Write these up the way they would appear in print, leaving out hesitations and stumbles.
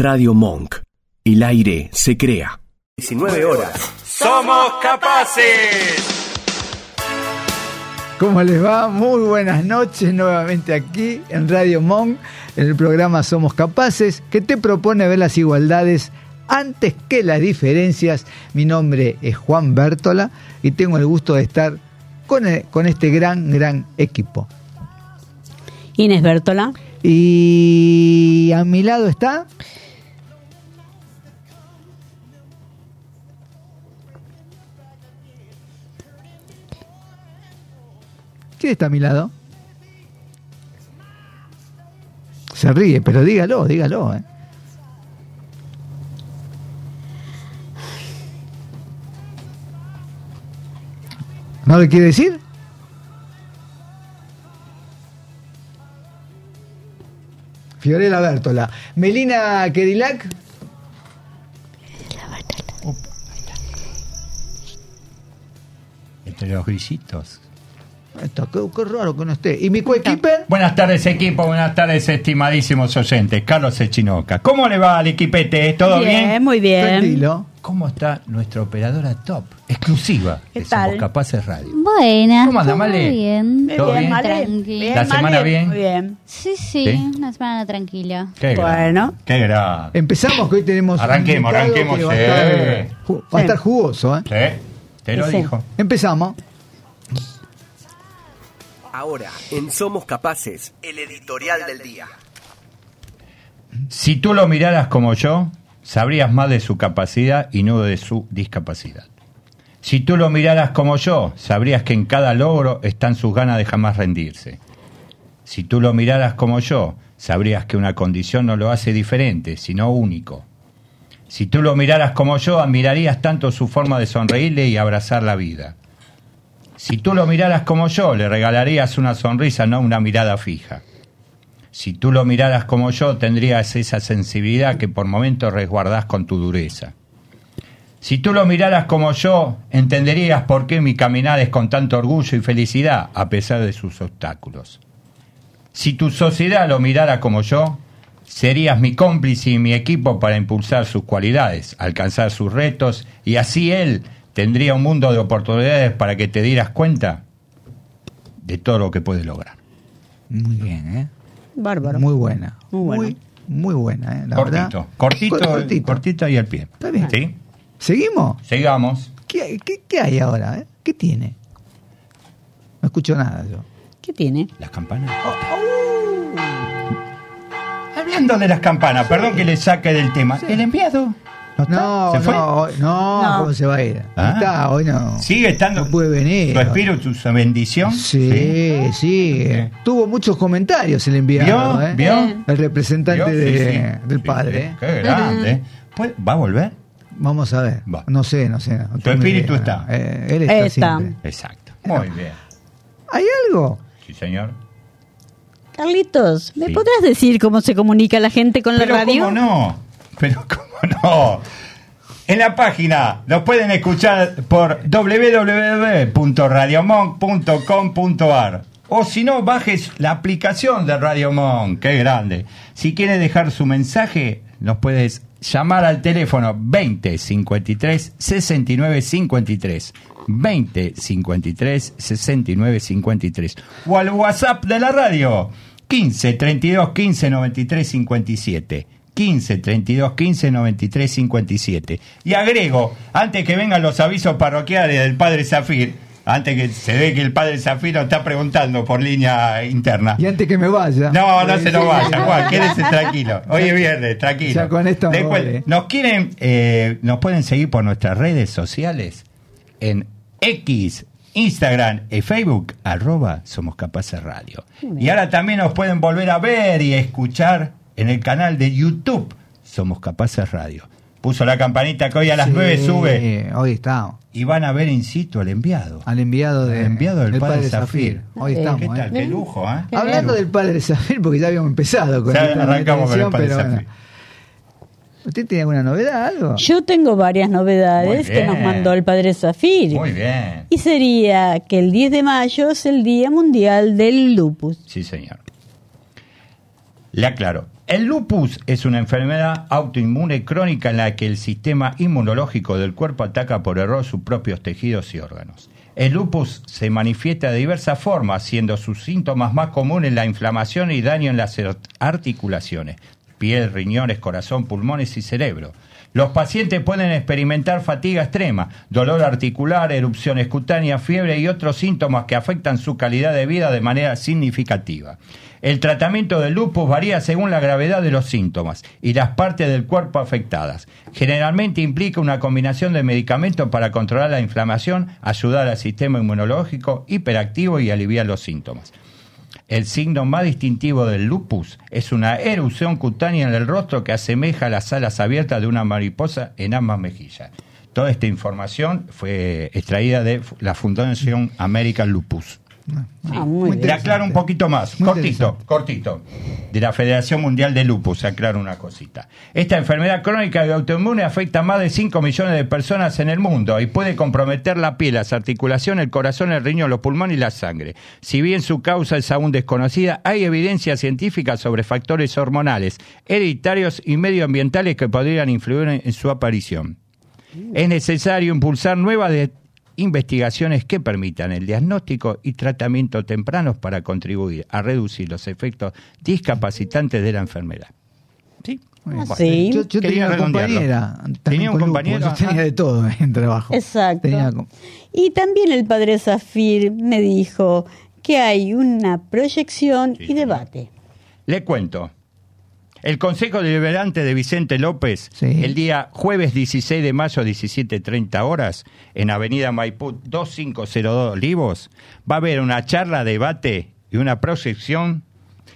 Radio Monk. El aire se crea. 19 horas. ¡Somos capaces! ¿Cómo les va? Muy buenas noches nuevamente aquí en Radio Monk, en el programa Somos Capaces, que te propone ver las igualdades antes que las diferencias. Mi nombre es Juan Bértola y tengo el gusto de estar con este gran equipo. Inés Bértola. Y a mi lado está... ¿Quién está a mi lado? Se ríe, pero dígalo. ¿No le quiere decir? Fiorella Bértola. Melina Kedilac. Entre los grisitos. Esto, qué raro que no esté. ¿Y mi coequiper? Buenas tardes, equipo. Buenas tardes, estimadísimos oyentes. Carlos Echinoca. ¿Cómo le va al equipete? ¿Todo bien? Muy bien. Tranquilo. ¿Cómo está nuestra operadora top? Exclusiva. ¿Qué de tal? Somos Capaces Radio. Buenas. ¿Cómo anda, Male? Bien. ¿Todo bien? Tranquilo. ¿La semana bien? Muy bien. Sí, ¿Sí? una semana tranquila. Qué Bueno. Qué grande. Empezamos, que hoy tenemos Arranquemos, un invitado que va a estar jugoso, ¿eh? Sí, te lo Sí. dijo. Empezamos. Ahora, en Somos Capaces, el editorial del día. Si tú lo miraras como yo, sabrías más de su capacidad y no de su discapacidad. Si tú lo miraras como yo, sabrías que en cada logro están sus ganas de jamás rendirse. Si tú lo miraras como yo, sabrías que una condición no lo hace diferente, sino único. Si tú lo miraras como yo, admirarías tanto su forma de sonreírle y abrazar la vida. Si tú lo miraras como yo, le regalarías una sonrisa, no una mirada fija. Si tú lo miraras como yo, tendrías esa sensibilidad que por momentos resguardás con tu dureza. Si tú lo miraras como yo, entenderías por qué mi caminar es con tanto orgullo y felicidad, a pesar de sus obstáculos. Si tu sociedad lo mirara como yo, serías mi cómplice y mi equipo para impulsar sus cualidades, alcanzar sus retos, y así él tendría un mundo de oportunidades para que te dieras cuenta de todo lo que puedes lograr. Muy bien, ¿eh? Bárbaro. Muy buena. Muy bueno. Muy buena, ¿eh? La Cortito, verdad. cortito, cortito y al pie. Está bien. ¿Sí? ¿Seguimos? Sigamos. ¿Qué hay ahora, eh? ¿Qué tiene? No escucho nada yo. ¿Qué tiene? Las campanas. Hablando de las campanas, perdón que le saque del tema. ¿El enviado? ¿No está? No, ¿Se fue? no, ¿cómo se va a ir? Ah. No está, hoy no. Sigue estando. No puede venir. ¿Tu espíritu, su bendición? Sí. Sí. Tuvo muchos comentarios el enviado, ¿Vio? ¿eh? ¿Vio? El representante ¿Vio? del Sí, padre. sí. Qué grande. Pues, ¿va a volver? Vamos a ver. Va. No sé. No Tu tengo espíritu idea. está. Él está Está. siempre. Exacto. Muy bien. ¿Hay algo? Sí, señor. Carlitos, ¿me Sí. podrás decir cómo se comunica la gente con la Pero radio? cómo no. En la página nos pueden escuchar por www.radiomonk.com.ar o si no, bajes la aplicación de Radio Monk. ¡Qué grande! Si quieres dejar su mensaje, nos puedes llamar al teléfono 20 53 69 53 20 53 69 53 o al WhatsApp de la radio 15 32 15 93 57 15 32 15 93 57. Y agrego, antes que vengan los avisos parroquiales del Padre Zafir, antes que se ve que el Padre Zafir nos está preguntando por línea interna. Y antes que me vaya. No se nos vaya, Juan, quédese tranquilo. Hoy es viernes, tranquilo. Ya con esto me voy. Nos pueden seguir por nuestras redes sociales en X, Instagram y Facebook, @Somos Capaces Radio. Y ahora también nos pueden volver a ver y escuchar en el canal de YouTube, Somos Capaces Radio. Puso la campanita que hoy a las 9 sube. Hoy estamos. Y van a ver in situ al enviado. Al enviado del Padre Zafir. Hoy estamos. ¿Qué tal? Qué lujo, ¿eh? Hablando del Padre Zafir, porque ya habíamos empezado con Ya esta arrancamos con el intervención, Padre pero Zafir. bueno. ¿Usted tiene alguna novedad, algo? Yo tengo varias Muy novedades que bien. nos mandó el padre Zafir. Muy bien. Y sería que el 10 de mayo es el Día Mundial del Lupus. Sí, señor. Le aclaro. El lupus es una enfermedad autoinmune crónica en la que el sistema inmunológico del cuerpo ataca por error sus propios tejidos y órganos. El lupus se manifiesta de diversas formas, siendo sus síntomas más comunes la inflamación y daño en las articulaciones, piel, riñones, corazón, pulmones y cerebro. Los pacientes pueden experimentar fatiga extrema, dolor articular, erupciones cutáneas, fiebre y otros síntomas que afectan su calidad de vida de manera significativa. El tratamiento del lupus varía según la gravedad de los síntomas y las partes del cuerpo afectadas. Generalmente implica una combinación de medicamentos para controlar la inflamación, ayudar al sistema inmunológico hiperactivo y aliviar los síntomas. El signo más distintivo del lupus es una erupción cutánea en el rostro que asemeja a las alas abiertas de una mariposa en ambas mejillas. Toda esta información fue extraída de la Fundación American Lupus. Muy bien. Le aclaro un poquito más, Muy cortito. De la Federación Mundial de Lupus, se aclara una cosita. Esta enfermedad crónica y autoinmune afecta a más de 5 millones de personas en el mundo y puede comprometer la piel, las articulaciones, el corazón, el riñón, los pulmones y la sangre. Si bien su causa es aún desconocida, hay evidencia científica sobre factores hormonales, hereditarios y medioambientales que podrían influir en su aparición. Es necesario impulsar nuevas investigaciones que permitan el diagnóstico y tratamiento tempranos para contribuir a reducir los efectos discapacitantes de la enfermedad. ¿Sí? Sí. Yo tenía Quería una redondearlo. compañera. ¿Tenía también un con compañero? lupus. Yo tenía de todo en trabajo. Exacto. Tenía Y también el padre Zafir me dijo que hay una proyección Sí, y señor. debate. Le cuento. El Consejo Deliberante de Vicente López, Sí. el día jueves 16 de mayo, 17:30 horas, en Avenida Maipú 2502 Olivos, va a haber una charla, debate y una proyección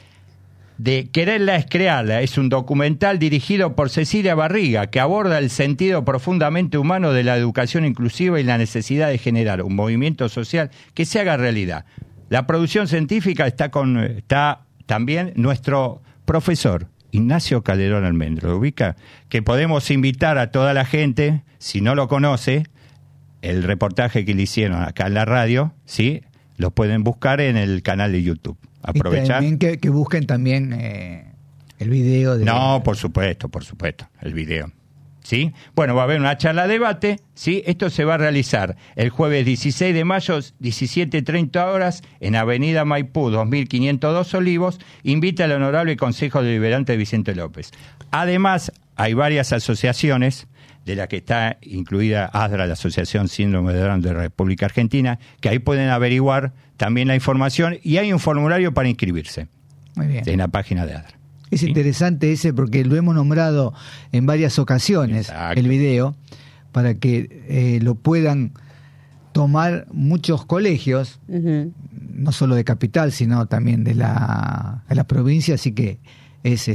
de Quererla es crearla. Es un documental dirigido por Cecilia Barriga que aborda el sentido profundamente humano de la educación inclusiva y la necesidad de generar un movimiento social que se haga realidad. La producción científica está también nuestro profesor Ignacio Calderón Almendro, ¿lo ubica? Que podemos invitar a toda la gente, si no lo conoce, el reportaje que le hicieron acá en la radio, ¿sí? Lo pueden buscar en el canal de YouTube. Y Aprovechar. también que busquen también el video. No, por supuesto, el video. ¿Sí? Bueno, va a haber una charla debate, ¿sí? Esto se va a realizar el jueves 16 de mayo, 17:30 horas, en Avenida Maipú, 2502 Olivos. Invita al Honorable Consejo Deliberante de Vicente López. Además, hay varias asociaciones, de la que está incluida ASDRA, la Asociación Síndrome de Down de la República Argentina, que ahí pueden averiguar también la información y hay un formulario para inscribirse Muy bien. en la página de ASDRA. Es ¿Sí? interesante ese porque lo hemos nombrado en varias ocasiones, Exacto. el video, para que lo puedan tomar muchos colegios, Ujú. no solo de capital, sino también de la provincia, así que es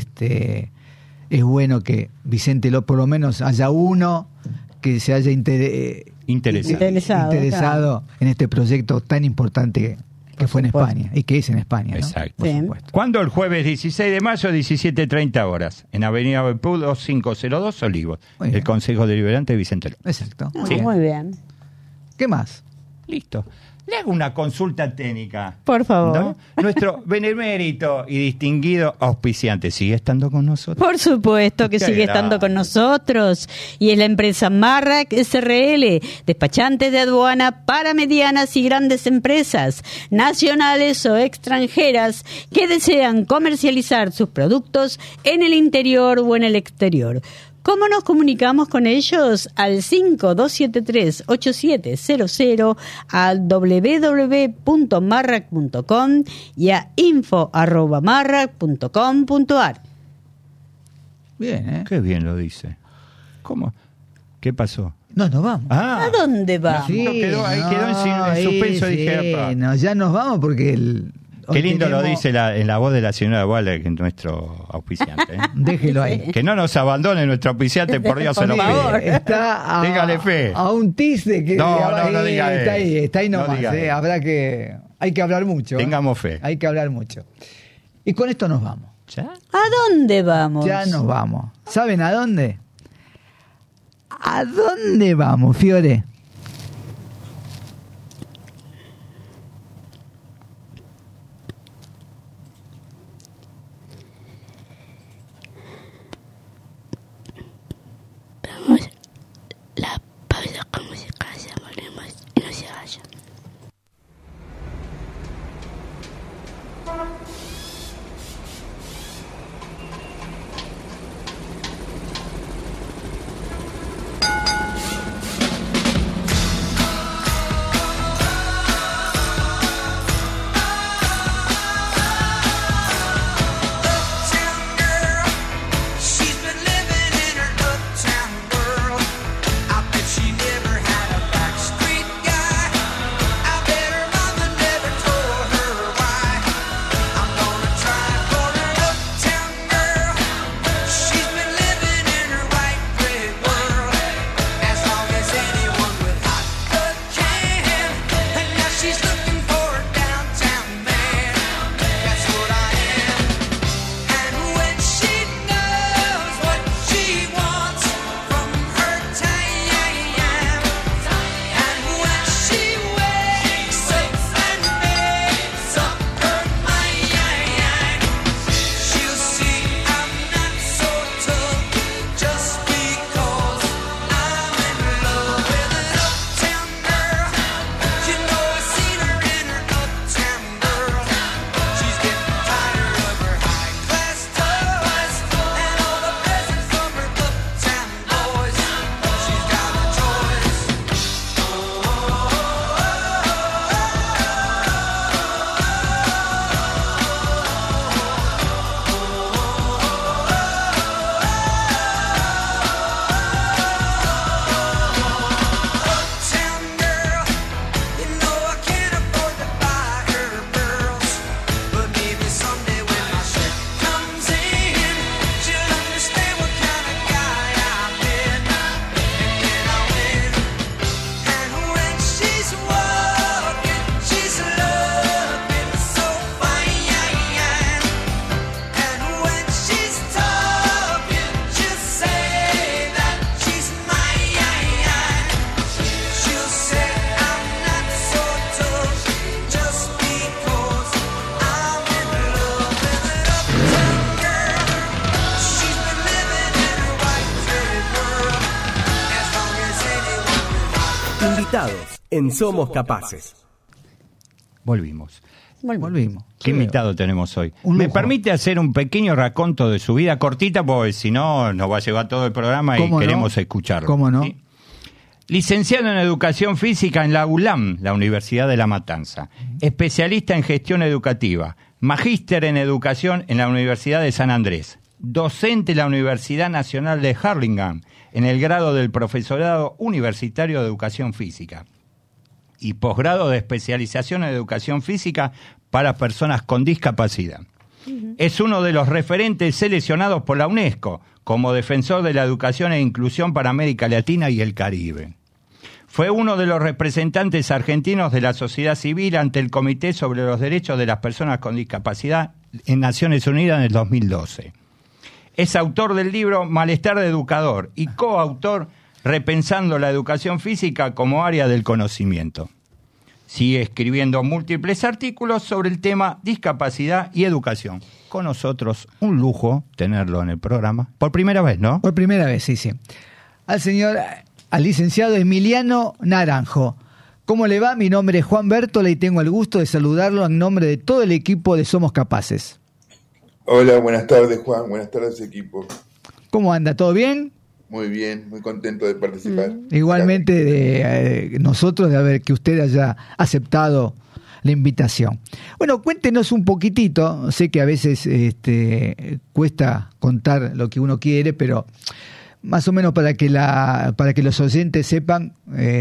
bueno que Vicente López, por lo menos haya uno que se haya interesado en este proyecto tan importante que fue en supuesto. España y que es en España, ¿no? Exacto. Por Sí. supuesto. ¿Cuándo? El jueves 16 de mayo, 17:30 horas, en Avenida Maipú 2502 Olivos, Muy bien. el Consejo Deliberante de Vicente López. Exacto. Ah, Sí. Muy bien. ¿Qué más? Listo. Le hago una consulta técnica. Por favor. ¿No? Nuestro benemérito y distinguido auspiciante sigue estando con nosotros. Por supuesto que Qué sigue grande. estando con nosotros y es la empresa Marrac SRL, despachante de aduana para medianas y grandes empresas, nacionales o extranjeras, que desean comercializar sus productos en el interior o en el exterior. ¿Cómo nos comunicamos con ellos? Al 5273-8700, al www.marrac.com y a info@marrac.com.ar. Bien, ¿eh? Qué bien lo dice. ¿Cómo? ¿Qué pasó? No, nos vamos. Ah, ¿A dónde va? Sí. quedó en suspenso, dije, apa. no, ya nos vamos porque Qué hoy lindo lo tenemos- dice en la voz de la señora Waller, que es nuestro auspiciante. ¿eh? Déjelo ahí. Que no nos abandone nuestro auspiciante, por Dios se lo Por pide. favor. Está a, Téngale fe. a un tis de que No, ahí, no diga está ahí, eso. está ahí No nomás. diga eso. Hay que hablar mucho. Tengamos fe. Hay que hablar mucho. Y con esto nos vamos. ¿Ya? ¿A dónde vamos? Ya nos vamos. ¿Saben a dónde? ¿A dónde vamos, Fiore? Invitados en Somos Capaces. Volvimos. Volvimos. ¿Qué invitado tenemos hoy? Un ¿Me lujo. permite hacer un pequeño raconto de su vida cortita? Porque si no, nos va a llevar todo el programa y ¿Cómo no? queremos escucharlo. ¿Cómo no? ¿Sí? Licenciado en Educación Física en la ULAM, la Universidad de La Matanza. Especialista en Gestión Educativa. Magíster en Educación en la Universidad de San Andrés. Docente en la Universidad Nacional de Hurlingham, en el grado del Profesorado Universitario de Educación Física. Y posgrado de especialización en Educación Física para personas con discapacidad. Es uno de los referentes seleccionados por la UNESCO como defensor de la educación e inclusión para América Latina y el Caribe. Fue uno de los representantes argentinos de la sociedad civil ante el Comité sobre los Derechos de las Personas con Discapacidad en Naciones Unidas en el 2012. Es autor del libro Malestar de Educador y coautor Repensando la Educación Física como área del conocimiento. Sigue escribiendo múltiples artículos sobre el tema discapacidad y educación. Con nosotros, un lujo tenerlo en el programa. Por primera vez, ¿no? Por primera vez, sí. Al licenciado Emiliano Naranjo. ¿Cómo le va? Mi nombre es Juan Bertola y tengo el gusto de saludarlo en nombre de todo el equipo de Somos Capaces. Hola, buenas tardes Juan, buenas tardes equipo. ¿Cómo anda? ¿Todo bien? Muy bien, muy contento de participar. Igualmente de nosotros que usted haya aceptado la invitación. Bueno, cuéntenos un poquitito, sé que a veces cuesta contar lo que uno quiere, pero más o menos para que los oyentes sepan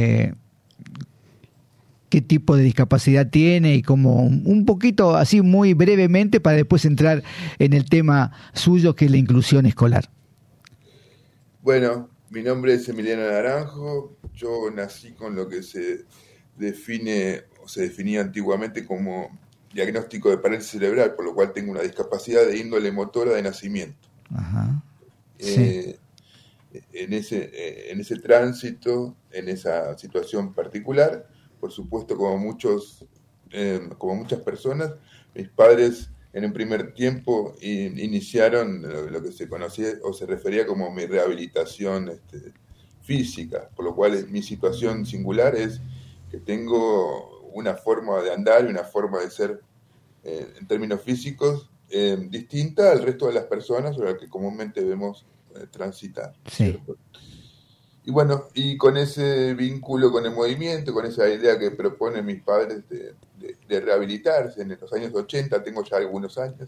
qué tipo de discapacidad tiene y como un poquito así muy brevemente para después entrar en el tema suyo que es la inclusión escolar. Bueno, mi nombre es Emiliano Naranjo, yo nací con lo que se define o se definía antiguamente como diagnóstico de parálisis cerebral, por lo cual tengo una discapacidad de índole motora de nacimiento. Ajá. Sí. En ese tránsito, en esa situación particular, por supuesto, como muchas personas, mis padres en un primer tiempo iniciaron lo que se conocía o se refería como mi rehabilitación física, por lo cual mi situación singular es que tengo una forma de andar y una forma de ser en términos físicos distinta al resto de las personas sobre las que comúnmente vemos transitar. Sí. ¿Cierto? Y bueno, y con ese vínculo con el movimiento, con esa idea que proponen mis padres de rehabilitarse en los años 80, tengo ya algunos años.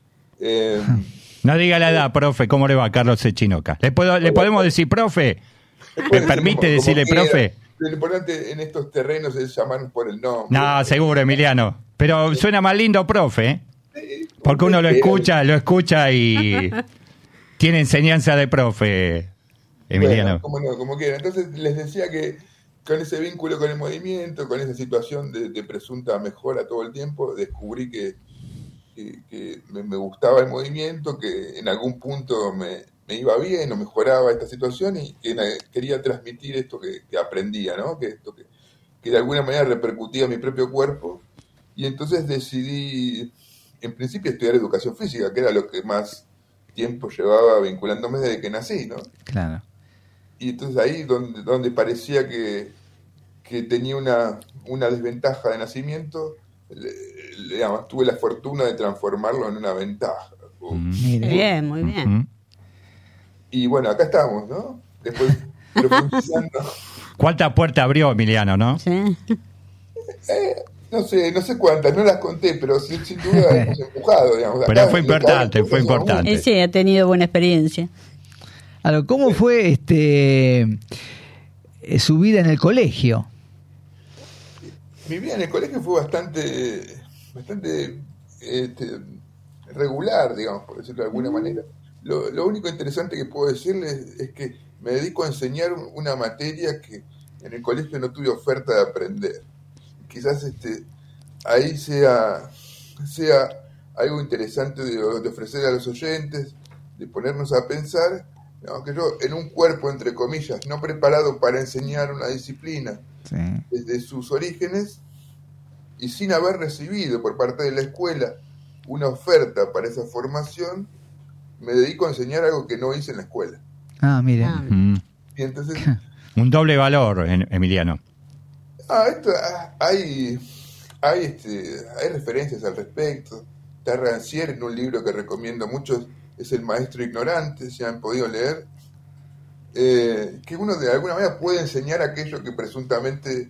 No diga la edad, profe, ¿cómo le va Carlos Echinoca? ¿Le podemos decir profe? ¿Me permite decirle profe? Lo importante en estos terrenos es llamarnos por el nombre. No, seguro, Emiliano. Pero suena más lindo profe, ¿eh? Porque uno lo escucha y tiene enseñanza de profe, Emiliano. Bueno, como quiera. Entonces les decía que con ese vínculo con el movimiento, con esa situación de presunta mejora todo el tiempo, descubrí que me gustaba el movimiento, que en algún punto me iba bien o mejoraba esta situación y que quería transmitir esto que aprendía, ¿no? Que de alguna manera repercutía en mi propio cuerpo. Y entonces decidí, en principio, estudiar educación física, que era lo que más tiempo llevaba vinculándome desde que nací, ¿no? Claro. Y entonces ahí donde parecía que tenía una desventaja de nacimiento, digamos, tuve la fortuna de transformarlo en una ventaja. Bien, muy bien. Y bueno, acá estamos, ¿no? Después profundizando. ¿Cuántas puertas abrió Emiliano, no? Sí. No sé cuántas, no las conté, pero sin duda hemos empujado, digamos. Pero Acá fue importante. Sí, ha tenido buena experiencia. Ahora, ¿cómo fue su vida en el colegio? Mi vida en el colegio fue bastante regular, digamos, por decirlo de alguna manera. Lo único interesante que puedo decirles es que me dedico a enseñar una materia que en el colegio no tuve oferta de aprender. Quizás ahí sea algo interesante de ofrecer a los oyentes, de ponernos a pensar, digamos, que yo en un cuerpo, entre comillas, no preparado para enseñar una disciplina, Sí. desde sus orígenes y sin haber recibido por parte de la escuela una oferta para esa formación, me dedico a enseñar algo que no hice en la escuela. Ah, mire. Mm. Y entonces, Un doble valor, Emiliano. Hay referencias al respecto. Está Rancière en un libro que recomiendo mucho, es El maestro ignorante, si han podido leer, que uno de alguna manera puede enseñar aquello que presuntamente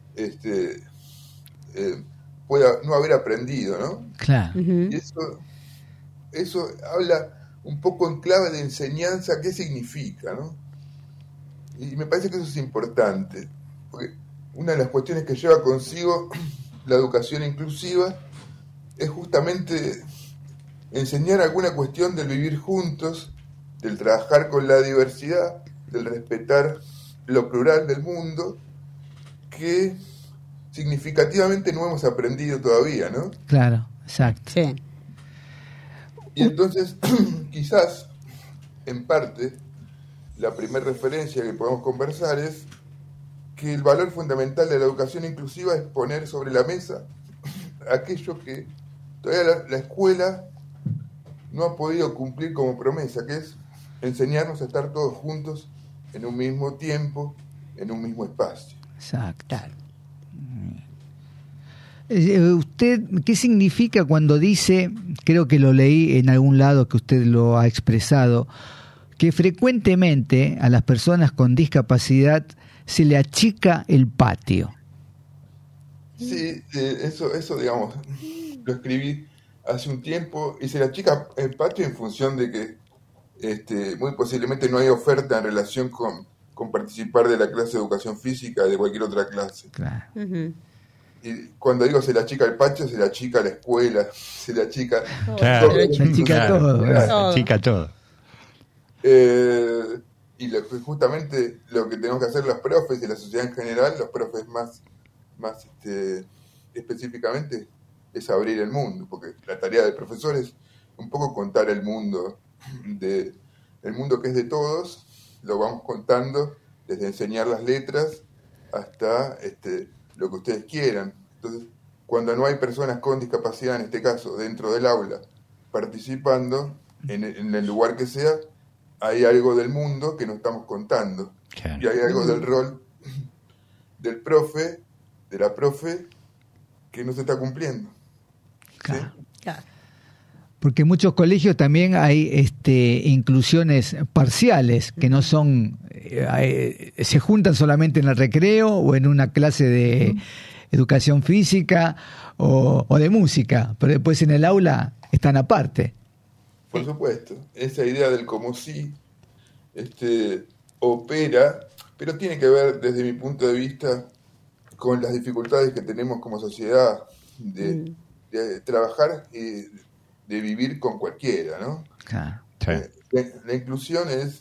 pueda no haber aprendido, ¿no? Claro. Y eso habla un poco en clave de enseñanza, qué significa, ¿no? Y me parece que eso es importante, porque una de las cuestiones que lleva consigo la educación inclusiva es justamente enseñar alguna cuestión del vivir juntos, del trabajar con la diversidad, del respetar lo plural del mundo, que significativamente no hemos aprendido todavía, ¿no? Claro, exacto. Sí. Y entonces, quizás, en parte, la primera referencia que podemos conversar es que el valor fundamental de la educación inclusiva es poner sobre la mesa aquello que todavía la escuela no ha podido cumplir como promesa, que es enseñarnos a estar todos juntos en un mismo tiempo, en un mismo espacio. Exacto. ¿Usted qué significa cuando dice, creo que lo leí en algún lado que usted lo ha expresado, que frecuentemente a las personas con discapacidad se le achica el patio? Sí, eso digamos, lo escribí hace un tiempo y se le achica el patio en función de que muy posiblemente no hay oferta en relación con participar de la clase de educación física, de cualquier otra clase. Claro. Ujú. Y cuando digo se le achica el patio, se le achica la escuela, se le achica Claro, todo. Se le achica todo, ¿verdad? Chica todo. Y justamente lo que tenemos que hacer los profes y la sociedad en general, los profes más específicamente, es abrir el mundo, porque la tarea del profesor es un poco contar el mundo que es de todos, lo vamos contando desde enseñar las letras hasta lo que ustedes quieran. Entonces, cuando no hay personas con discapacidad, en este caso, dentro del aula, participando, en el lugar que sea, hay algo del mundo que no estamos contando. Claro. Y hay algo del rol del profe, de la profe, que no se está cumpliendo. Claro. ¿Sí? Claro. Porque en muchos colegios también hay inclusiones parciales que no son, se juntan solamente en el recreo o en una clase de educación física o de música, pero después en el aula están aparte. Por supuesto, esa idea del como si opera, pero tiene que ver desde mi punto de vista con las dificultades que tenemos como sociedad de trabajar y de vivir con cualquiera, ¿no? Claro. Sí. La inclusión es,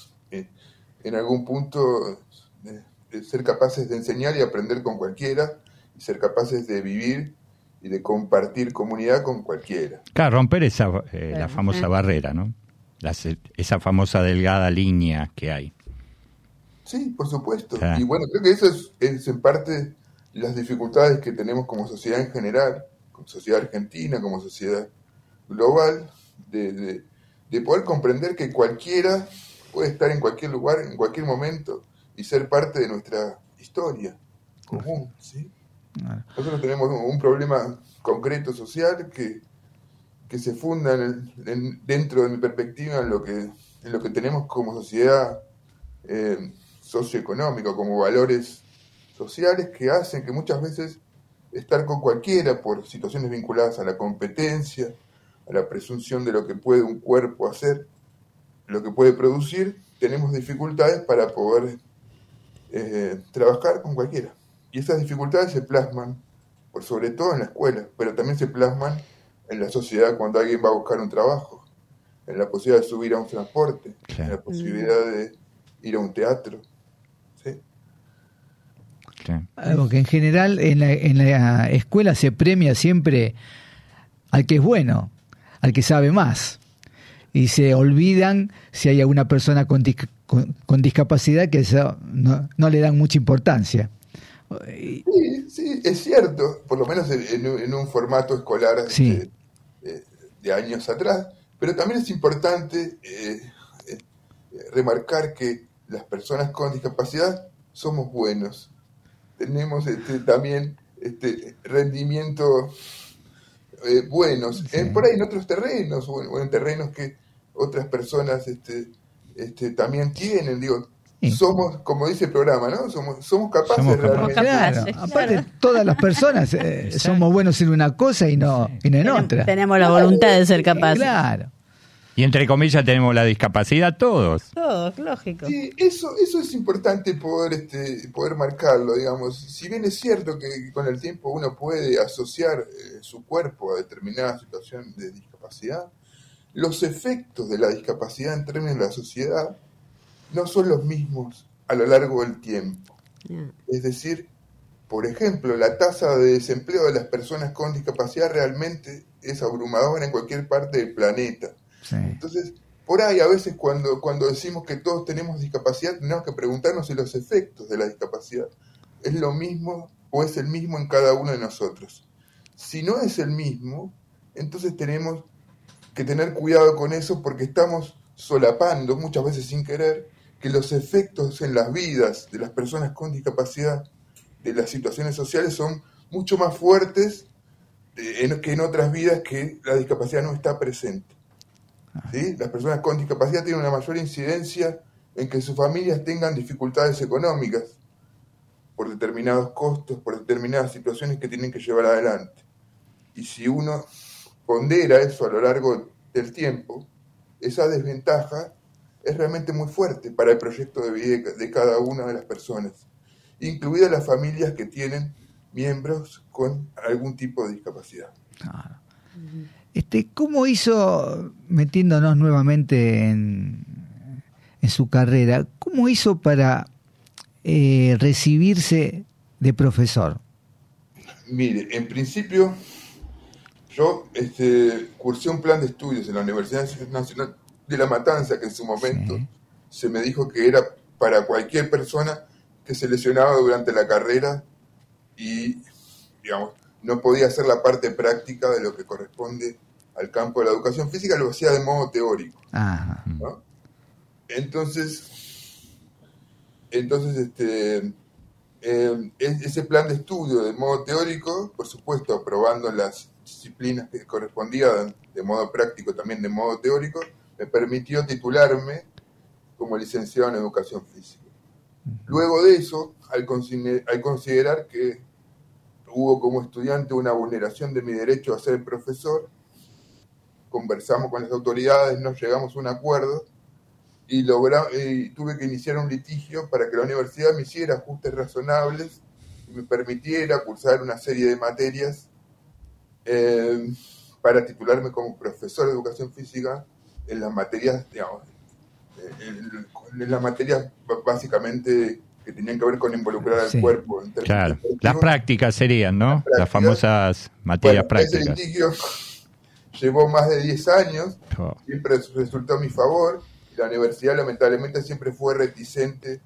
en algún punto, ser capaces de enseñar y aprender con cualquiera, y ser capaces de vivir y de compartir comunidad con cualquiera. Claro, romper la famosa barrera, ¿no? Esa famosa delgada línea que hay. Sí, por supuesto. Sí. Y bueno, creo que eso es en parte las dificultades que tenemos como sociedad en general, como sociedad argentina, como sociedad global, de poder comprender que cualquiera puede estar en cualquier lugar, en cualquier momento, y ser parte de nuestra historia común, ¿sí? Nosotros tenemos un problema concreto social que se funda dentro de mi perspectiva en lo que tenemos como sociedad socioeconómica, como valores sociales que hacen que muchas veces estar con cualquiera por situaciones vinculadas a la competencia, a la presunción de lo que puede un cuerpo hacer, lo que puede producir, tenemos dificultades para poder trabajar con cualquiera. Y esas dificultades se plasman, por sobre todo en la escuela, pero también se plasman en la sociedad cuando alguien va a buscar un trabajo, en la posibilidad de subir a un transporte, Claro. en la posibilidad de ir a un teatro. ¿Sí? Sí. Algo que en general en la escuela se premia siempre al que es bueno, al que sabe más. Y se olvidan si hay alguna persona con discapacidad que eso no le dan mucha importancia. Sí, es cierto, por lo menos en un formato escolar Sí. de años atrás, pero también es importante remarcar que las personas con discapacidad somos buenos, tenemos también rendimiento buenos. Por ahí en otros terrenos, o en terrenos que otras personas también tienen, digo, somos, como dice el programa, ¿no? Somos capaces realmente. Claro. Aparte, todas las personas somos buenos en una cosa y no en otra. Tenemos la voluntad de ser capaces. Claro. Y entre comillas tenemos la discapacidad todos. Todos, lógico. Sí, eso es importante poder marcarlo, digamos. Si bien es cierto que con el tiempo uno puede asociar su cuerpo a determinada situación de discapacidad, los efectos de la discapacidad en términos de la sociedad no son los mismos a lo largo del tiempo. Es decir, por ejemplo, la tasa de desempleo de las personas con discapacidad realmente es abrumadora en cualquier parte del planeta. Sí. Entonces, por ahí a veces cuando decimos que todos tenemos discapacidad, tenemos que preguntarnos si los efectos de la discapacidad es lo mismo o es el mismo en cada uno de nosotros. Si no es el mismo, entonces tenemos que tener cuidado con eso, porque estamos solapando, muchas veces sin querer, que los efectos en las vidas de las personas con discapacidad, de las situaciones sociales, son mucho más fuertes que en otras vidas que la discapacidad no está presente. ¿Sí? Las personas con discapacidad tienen una mayor incidencia en que sus familias tengan dificultades económicas por determinados costos, por determinadas situaciones que tienen que llevar adelante. Y si uno pondera eso a lo largo del tiempo, esa desventaja es realmente muy fuerte para el proyecto de vida de cada una de las personas, incluidas las familias que tienen miembros con algún tipo de discapacidad. Claro. ¿Cómo hizo, metiéndonos nuevamente en su carrera, cómo hizo para recibirse de profesor? Mire, en principio yo cursé un plan de estudios en la Universidad Nacional de La Matanza, que en su momento se me dijo que era para cualquier persona que se lesionaba durante la carrera y, digamos, no podía hacer la parte práctica de lo que corresponde al campo de la educación física, lo hacía de modo teórico. Ajá. ¿No? Entonces ese plan de estudio de modo teórico, por supuesto aprobando las disciplinas que correspondían de modo práctico, también de modo teórico, me permitió titularme como licenciado en educación física. Luego de eso, al considerar que hubo como estudiante una vulneración de mi derecho a ser profesor, conversamos con las autoridades, nos llegamos a un acuerdo y tuve que iniciar un litigio para que la universidad me hiciera ajustes razonables y me permitiera cursar una serie de materias para titularme como profesor de educación física en las materias, digamos, en las materias básicamente que tenían que ver con involucrar al cuerpo. Claro, las prácticas serían, ¿no? Las famosas materias prácticas. Ese litigio llevó más de 10 años, siempre resultó a mi favor, y la universidad lamentablemente siempre fue reticente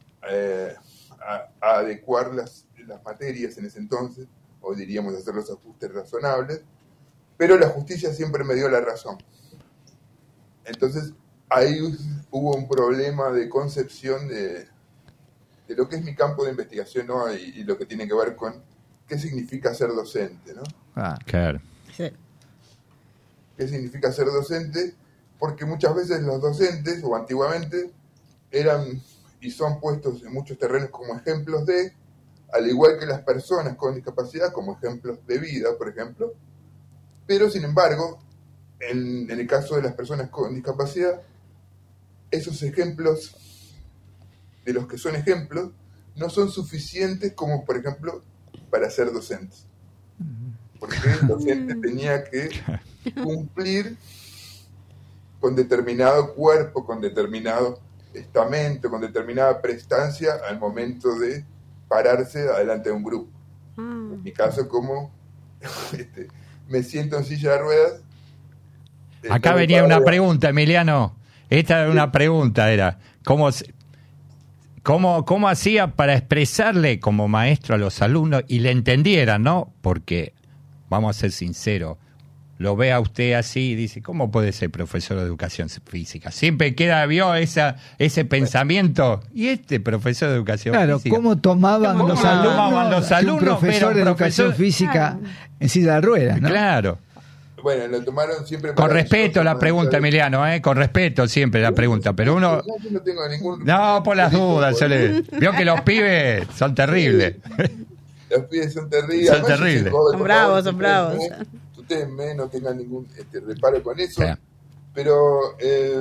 a adecuar las materias en ese entonces, o diríamos hacer los ajustes razonables, pero la justicia siempre me dio la razón. Entonces, ahí hubo un problema de concepción de lo que es mi campo de investigación, ¿no? Y lo que tiene que ver con qué significa ser docente, ¿no? Claro. Sí. ¿Qué significa ser docente? Porque muchas veces los docentes, o antiguamente, eran y son puestos en muchos terrenos como ejemplos de, al igual que las personas con discapacidad, como ejemplos de vida, por ejemplo, pero sin embargo, en el caso de las personas con discapacidad, esos ejemplos, de los que son ejemplos, no son suficientes como, por ejemplo, para ser docentes. Porque el docente tenía que cumplir con determinado cuerpo, con determinado estamento, con determinada prestancia al momento de pararse adelante de un grupo. En mi caso, como me siento en silla de ruedas. Acá venía una pregunta, Emiliano. Esta era una pregunta, era ¿cómo hacía para expresarle como maestro a los alumnos y le entendieran, ¿no? Porque, vamos a ser sinceros, lo ve a usted así y dice, ¿cómo puede ser profesor de educación física? Siempre vio ese pensamiento. ¿Y este profesor de educación física? ¿Cómo tomaban ¿Cómo los tomaban alumnos los que un alumnos? profesor de educación física en silla de ruedas, ¿no? Claro. Bueno, lo tomaron siempre... Con respeto la pregunta, Emiliano, con respeto siempre la pregunta, pero uno... Yo no tengo ningún... No, por las dudas, vio que los pibes son terribles. Los pibes son terribles. Son terribles. Son bravos, son bravos. Ustedes no tengan ningún reparo con eso. Sí. Pero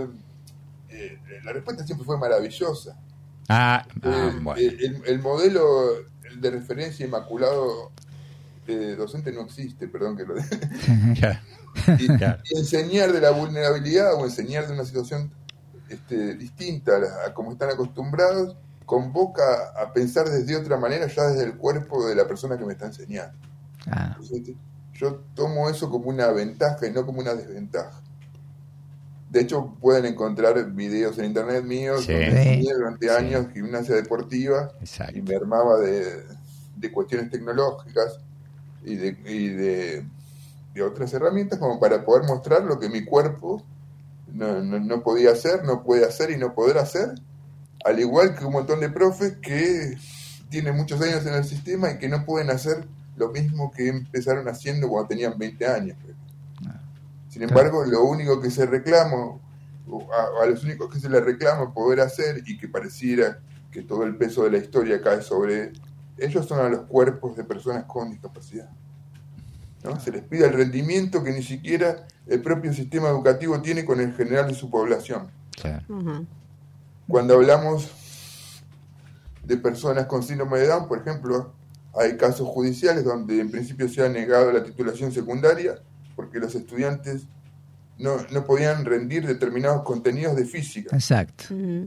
la respuesta siempre fue maravillosa. Bueno. El modelo de referencia inmaculado docente no existe, perdón que lo diga. Y enseñar de la vulnerabilidad o enseñar de una situación distinta a como están acostumbrados, convoca a pensar desde otra manera, ya desde el cuerpo de la persona que me está enseñando. Entonces, yo tomo eso como una ventaja y no como una desventaja. De hecho, pueden encontrar videos en internet míos donde enseñé durante años gimnasia deportiva. Exacto. Y me armaba de cuestiones tecnológicas y de otras herramientas como para poder mostrar lo que mi cuerpo no podía hacer, no puede hacer y no podrá hacer, al igual que un montón de profes que tienen muchos años en el sistema y que no pueden hacer lo mismo que empezaron haciendo cuando tenían 20 años. Sin embargo, lo único que se reclama, a los únicos que se les reclama poder hacer y que pareciera que todo el peso de la historia cae sobre ellos son a los cuerpos de personas con discapacidad, ¿no? Se les pide el rendimiento que ni siquiera el propio sistema educativo tiene con el general de su población. Claro. Uh-huh. Cuando hablamos de personas con síndrome de Down, por ejemplo, hay casos judiciales donde en principio se ha negado la titulación secundaria porque los estudiantes no podían rendir determinados contenidos de física. Exacto. Uh-huh.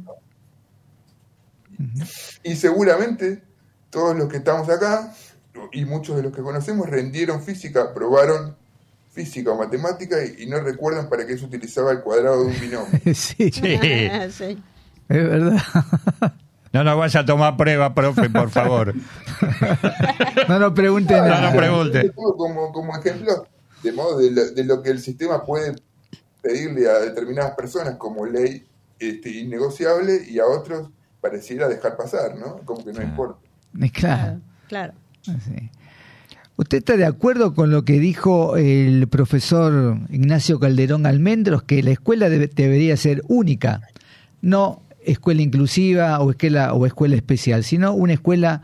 Y seguramente todos los que estamos acá y muchos de los que conocemos rendieron física, aprobaron física o matemática y no recuerdan para qué se utilizaba el cuadrado de un binomio. Sí, Sí. es verdad. No nos vaya a tomar prueba, profe, por favor. No nos pregunten No nada. nos pregunte. Como ejemplo, de modo de lo que el sistema puede pedirle a determinadas personas como ley innegociable y a otros pareciera dejar pasar, ¿no? Como que no importa. Claro. Claro. Sí. ¿Usted está de acuerdo con lo que dijo el profesor Ignacio Calderón Almendros, que la escuela debería ser única? No escuela inclusiva o escuela especial, sino una escuela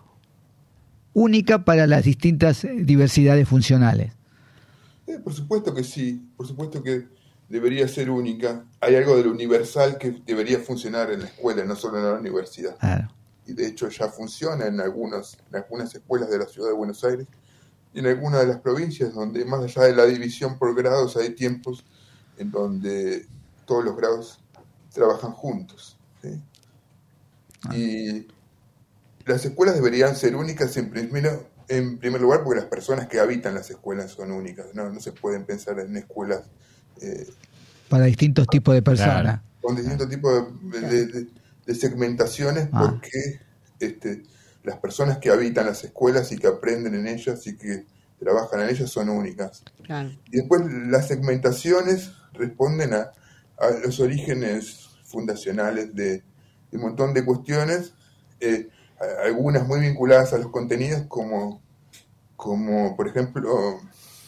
única para las distintas diversidades funcionales. Por supuesto que sí, por supuesto que debería ser única. Hay algo de lo universal que debería funcionar en la escuela, no solo en la universidad. Claro. Y de hecho ya funciona en algunas escuelas de la ciudad de Buenos Aires y en algunas de las provincias donde más allá de la división por grados hay tiempos en donde todos los grados trabajan juntos, ¿sí? Y las escuelas deberían ser únicas en primer lugar porque las personas que habitan las escuelas son únicas, no se pueden pensar en escuelas para distintos tipos de personas. Claro. Con distintos tipos de segmentaciones porque las personas que habitan las escuelas y que aprenden en ellas y que trabajan en ellas son únicas. Claro. Y después las segmentaciones responden a los orígenes fundacionales de un montón de cuestiones, algunas muy vinculadas a los contenidos como por ejemplo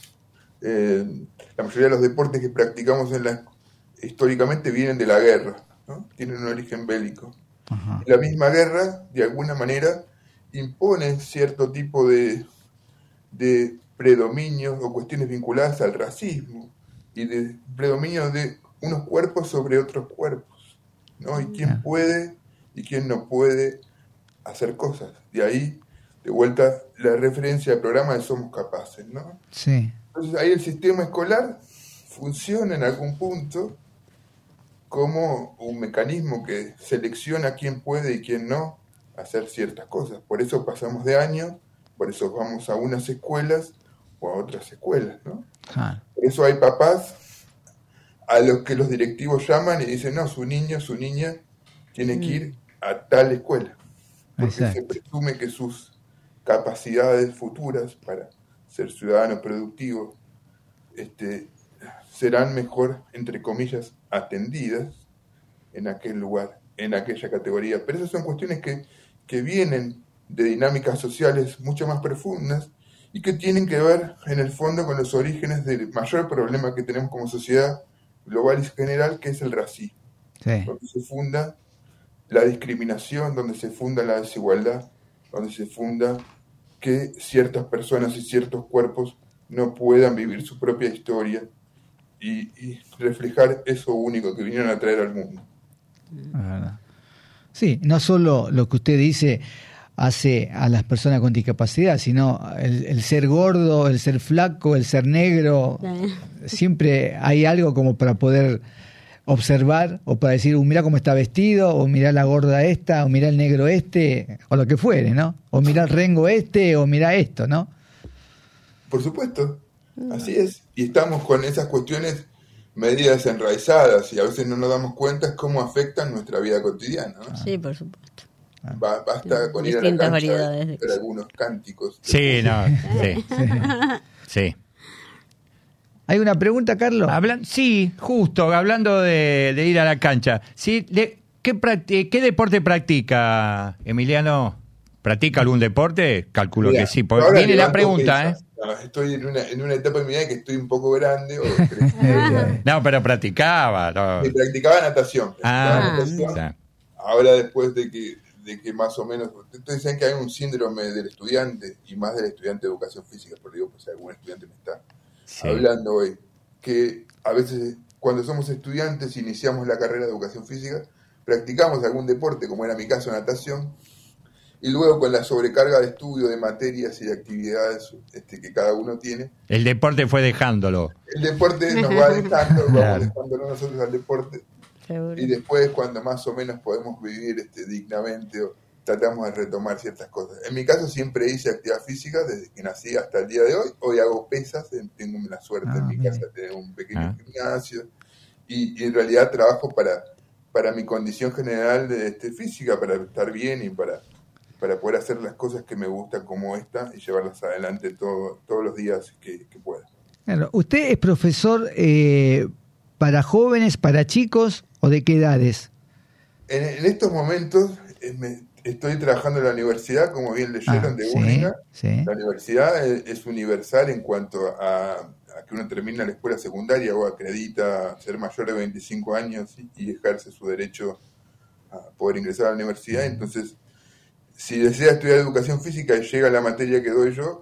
la mayoría de los deportes que practicamos históricamente vienen de la guerra, ¿no? Tienen un origen bélico. Ajá. La misma guerra, de alguna manera, impone cierto tipo de predominios o cuestiones vinculadas al racismo y de predominio de unos cuerpos sobre otros cuerpos, ¿no? Y quién puede y quién no puede hacer cosas. De ahí, de vuelta, la referencia al programa de Somos Capaces, ¿no? Sí. Entonces ahí el sistema escolar funciona en algún punto como un mecanismo que selecciona quién puede y quién no hacer ciertas cosas. Por eso pasamos de año, por eso vamos a unas escuelas o a otras escuelas, ¿no? Ah. Por eso hay papás a los que los directivos llaman y dicen, no, su niño, su niña tiene que ir a tal escuela. Porque Exacto. se presume que sus capacidades futuras para ser ciudadano productivo serán mejor, entre comillas, atendidas en aquel lugar, en aquella categoría. Pero esas son cuestiones que vienen de dinámicas sociales mucho más profundas y que tienen que ver, en el fondo, con los orígenes del mayor problema que tenemos como sociedad global y general, que es el racismo. Sí. Donde se funda la discriminación, donde se funda la desigualdad, donde se funda que ciertas personas y ciertos cuerpos no puedan vivir su propia historia y reflejar eso único que vinieron a traer al mundo. Sí, no solo lo que usted dice hace a las personas con discapacidad, sino el ser gordo, el ser flaco, el ser negro. Siempre hay algo como para poder observar o para decir, mira cómo está vestido, o mira la gorda esta, o mira el negro este, o lo que fuere, ¿no? O mira el rengo este, o mira esto, ¿no? Por supuesto, así es. Y estamos con esas cuestiones medidas enraizadas y a veces no nos damos cuenta cómo afectan nuestra vida cotidiana, ¿no? Sí, por supuesto. Basta con ir a la Distintas cancha variedades y ver algunos cánticos. Sí, no, sí. Sí. ¿Hay una pregunta, Carlos? Sí, justo, hablando de ir a la cancha. Sí, ¿qué deporte practica, Emiliano? ¿Practica algún deporte? Calculo que sí. Porque viene la pregunta, pesas. No, estoy en una etapa de mi vida que estoy un poco grande. No, pero practicaba. No. Practicaba natación. Ya. Ahora, después de que más o menos... Ustedes dicen que hay un síndrome del estudiante, y más del estudiante de educación física, pero digo, pues algún estudiante me está hablando hoy, que a veces cuando somos estudiantes iniciamos la carrera de educación física, practicamos algún deporte, como era mi caso natación, y luego con la sobrecarga de estudio, de materias y de actividades que cada uno tiene, el deporte fue dejándolo. El deporte nos va dejando, vamos dejándolo nosotros al deporte. Seguro. Y después, cuando más o menos podemos vivir dignamente, tratamos de retomar ciertas cosas. En mi caso siempre hice actividad física desde que nací hasta el día de hoy. Hoy hago pesas, tengo la suerte en mi casa de tener un pequeño gimnasio y en realidad trabajo para mi condición general de física, para estar bien y para poder hacer las cosas que me gustan como esta y llevarlas adelante todos los días que pueda. Claro. ¿Usted es profesor para jóvenes, para chicos o de qué edades? En estos momentos estoy trabajando en la universidad, como bien leyeron, de Urlinga. Sí. La universidad es universal en cuanto a que uno termina la escuela secundaria o acredita ser mayor de 25 años y ejerce su derecho a poder ingresar a la universidad. Entonces, si desea estudiar educación física y llega a la materia que doy yo,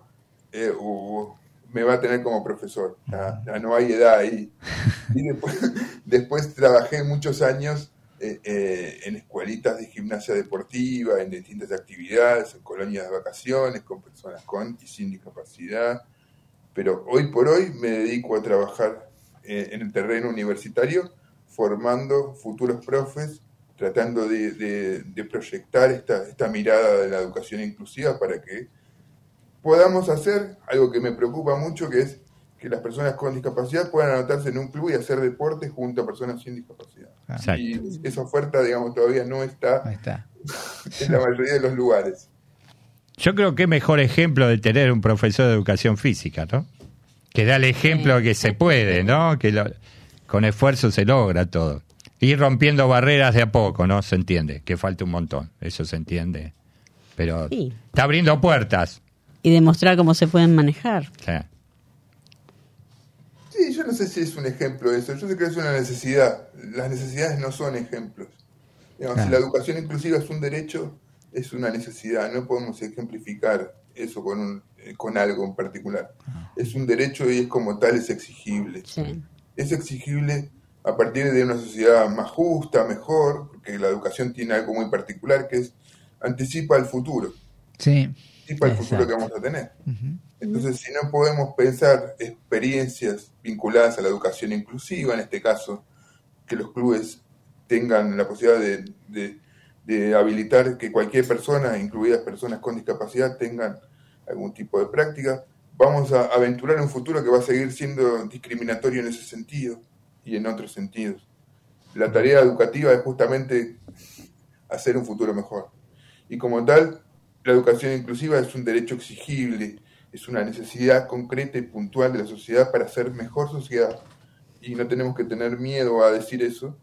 me va a tener como profesor. Ya no hay edad ahí. Y después trabajé muchos años en escuelitas de gimnasia deportiva, en distintas actividades, en colonias de vacaciones, con personas con y sin discapacidad. Pero hoy por hoy me dedico a trabajar en el terreno universitario, formando futuros profes, tratando de proyectar esta mirada de la educación inclusiva para que podamos hacer algo que me preocupa mucho, que es que las personas con discapacidad puedan anotarse en un club y hacer deporte junto a personas sin discapacidad. Exacto. Y esa oferta, digamos, todavía no está en la mayoría de los lugares. Yo creo que es mejor ejemplo de tener un profesor de educación física, ¿no? Que da el ejemplo que se puede, ¿no? Que con esfuerzo se logra todo. Ir rompiendo barreras de a poco, ¿no? Se entiende, que falta un montón, eso se entiende. Pero sí, está abriendo puertas. Y demostrar cómo se pueden manejar. Sí, yo no sé si es un ejemplo eso, yo creo que es una necesidad. Las necesidades no son ejemplos. Digamos, si la educación inclusiva es un derecho, es una necesidad, no podemos ejemplificar eso con algo en particular. Es un derecho y es como tal, es exigible. Sí. Es exigible a partir de una sociedad más justa, mejor, porque la educación tiene algo muy particular que es anticipa el futuro. Sí. Anticipa el futuro que vamos a tener. Entonces, si no podemos pensar experiencias vinculadas a la educación inclusiva, en este caso, que los clubes tengan la posibilidad de habilitar que cualquier persona, incluidas personas con discapacidad, tengan algún tipo de práctica, vamos a aventurar un futuro que va a seguir siendo discriminatorio en ese sentido y en otros sentidos. La tarea educativa es justamente hacer un futuro mejor. Y como tal, la educación inclusiva es un derecho exigible es una necesidad concreta y puntual de la sociedad para ser mejor sociedad, y no tenemos que tener miedo a decir eso,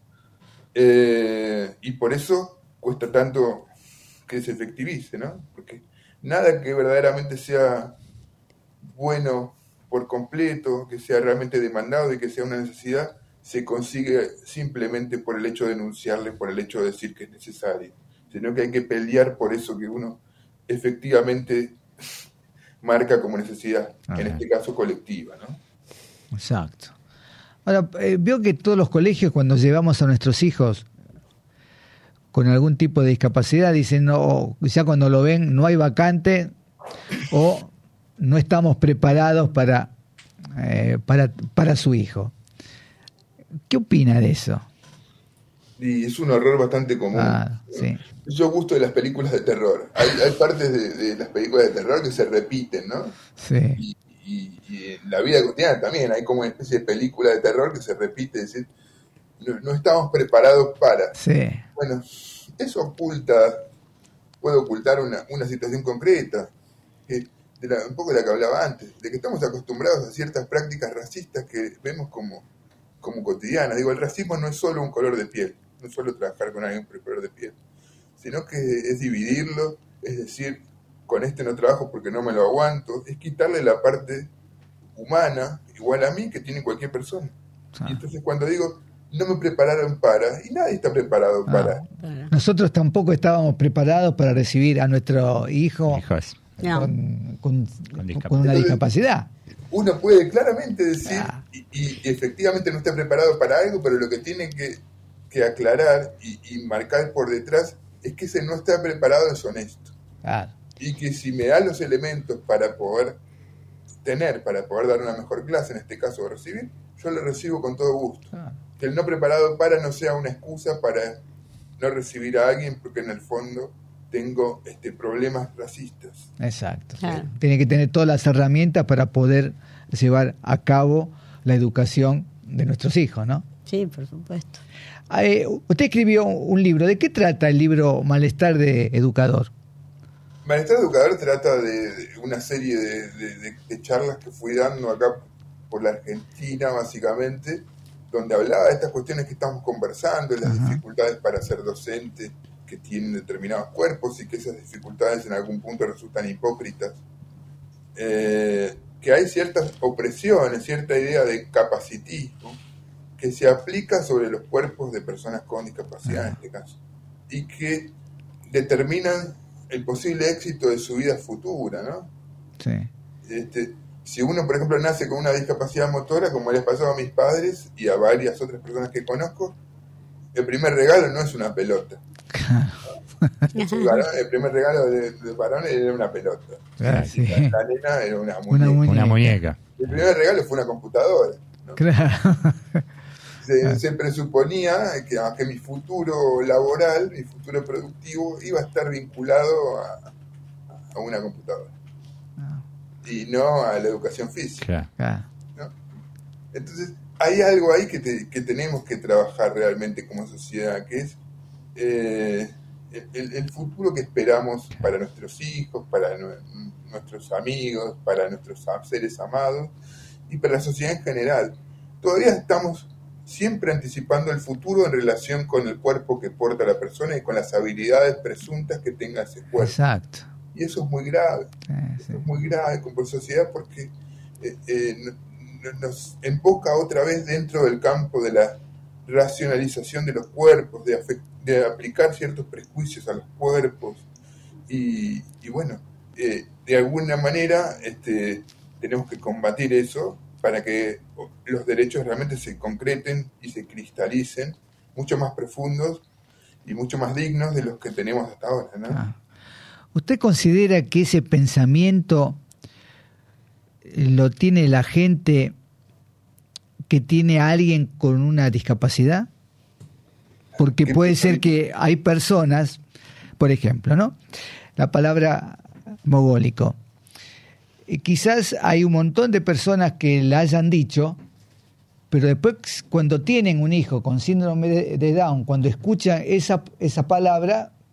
y por eso cuesta tanto que se efectivice, ¿no? Porque nada que verdaderamente sea bueno por completo, que sea realmente demandado y que sea una necesidad, se consigue simplemente por el hecho de denunciarle, por el hecho de decir que es necesario, sino que hay que pelear por eso que uno efectivamente marca como necesidad, en este caso colectiva, ¿no? Exacto. Ahora, veo que todos los colegios, cuando llevamos a nuestros hijos con algún tipo de discapacidad, dicen, no, ya cuando lo ven, no hay vacante o no estamos preparados para su hijo. ¿Qué opina de eso? Y es un error bastante común. Sí. Yo gusto de las películas de terror. Hay partes de las películas de terror que se repiten, ¿no? Sí. Y en la vida cotidiana también hay como una especie de película de terror que se repite, es decir, no estamos preparados para. Sí. Bueno, eso puede ocultar una situación concreta, un poco de la que hablaba antes, de que estamos acostumbrados a ciertas prácticas racistas que vemos como cotidianas. Digo, el racismo no es solo un color de piel, no es solo trabajar con alguien por el color de piel, sino que es dividirlo, es decir, con este no trabajo porque no me lo aguanto, es quitarle la parte humana, igual a mí, que tiene cualquier persona. Y entonces cuando digo, no me prepararon para, y nadie está preparado para. Nosotros tampoco estábamos preparados para recibir a nuestro hijo con una discapacidad. Uno puede claramente decir, y efectivamente no está preparado para algo, pero lo que tiene que aclarar y marcar por detrás es que ese no está preparado es honesto. Y que si me da los elementos para poder dar una mejor clase, en este caso recibir, yo lo recibo con todo gusto. Que el no preparado para no sea una excusa para no recibir a alguien porque en el fondo tengo problemas racistas. Exacto. Tiene que tener todas las herramientas para poder llevar a cabo la educación de nuestros hijos, ¿no? Sí, por supuesto. Usted escribió un libro. ¿De qué trata el libro Malestar de Educador? Malestar de Educador trata de una serie de charlas que fui dando acá por la Argentina, básicamente, donde hablaba de estas cuestiones que estamos conversando, de las dificultades para ser docente, que tienen determinados cuerpos y que esas dificultades en algún punto resultan hipócritas. Que hay ciertas opresiones, cierta idea de capacitismo que se aplica sobre los cuerpos de personas con discapacidad, en este caso, y que determinan el posible éxito de su vida futura, ¿no? Sí. Si uno, por ejemplo, nace con una discapacidad motora, como les pasó a mis padres y a varias otras personas que conozco, el primer regalo no es una pelota. El primer regalo de varón era una pelota. Sí. La nena era una muñeca. El primer regalo fue una computadora, ¿no? Claro. Se presuponía que mi futuro laboral, mi futuro productivo, iba a estar vinculado a una computadora. Y no a la educación física. ¿No? Entonces, hay algo ahí que tenemos que trabajar realmente como sociedad, que es el futuro que esperamos para nuestros hijos, para nuestros amigos, para nuestros seres amados y para la sociedad en general. Todavía estamos siempre anticipando el futuro en relación con el cuerpo que porta la persona y con las habilidades presuntas que tenga ese cuerpo. Exacto. Y eso es muy grave. Eso es muy grave como sociedad porque nos emboca otra vez dentro del campo de la racionalización de los cuerpos, de aplicar ciertos prejuicios a los cuerpos. Y bueno, de alguna manera tenemos que combatir eso para que los derechos realmente se concreten y se cristalicen mucho más profundos y mucho más dignos de los que tenemos hasta ahora, ¿no? ¿Usted considera que ese pensamiento lo tiene la gente que tiene a alguien con una discapacidad? Porque puede ser que hay personas, por ejemplo, ¿no? La palabra mogólico. Quizás hay un montón de personas que la hayan dicho, pero después cuando tienen un hijo con síndrome de Down, cuando escuchan esa palabra,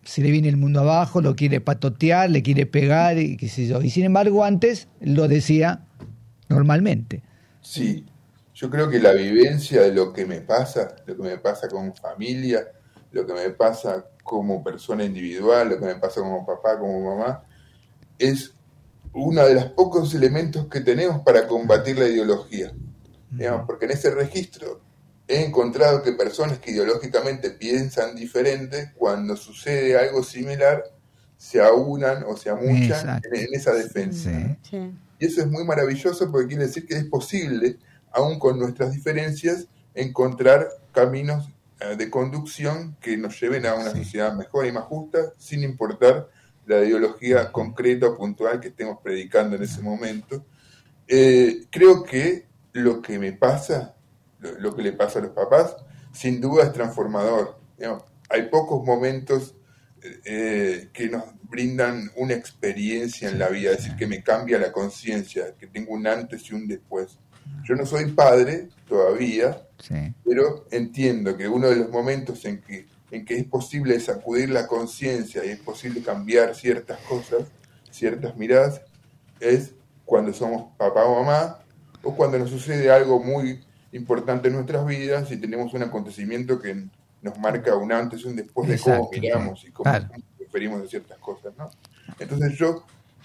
se le viene el mundo abajo, lo quiere patotear, le quiere pegar y qué sé yo. Y sin embargo antes lo decía normalmente. Sí, yo creo que la vivencia de lo que me pasa como familia, lo que me pasa como persona individual, lo que me pasa como papá, como mamá, es uno de los pocos elementos que tenemos para combatir la ideología. Digamos, porque en ese registro he encontrado que personas que ideológicamente piensan diferente, cuando sucede algo similar, se aunan o se amuchan en esa defensa. Sí. Sí. Y eso es muy maravilloso porque quiere decir que es posible, aún con nuestras diferencias, encontrar caminos de conducción que nos lleven a una sociedad mejor y más justa, sin importar la ideología concreta o puntual que estemos predicando en ese momento. Creo que lo que me pasa, lo que le pasa a los papás, sin duda es transformador. Digamos, hay pocos momentos que nos brindan una experiencia en la vida, es decir, que me cambia la conciencia, que tengo un antes y un después. Yo no soy padre todavía, pero entiendo que uno de los momentos en que es posible sacudir la conciencia y es posible cambiar ciertas cosas, ciertas miradas, es cuando somos papá o mamá, o cuando nos sucede algo muy importante en nuestras vidas y tenemos un acontecimiento que nos marca un antes y un después de cómo miramos y cómo referimos de ciertas cosas, ¿no? Entonces yo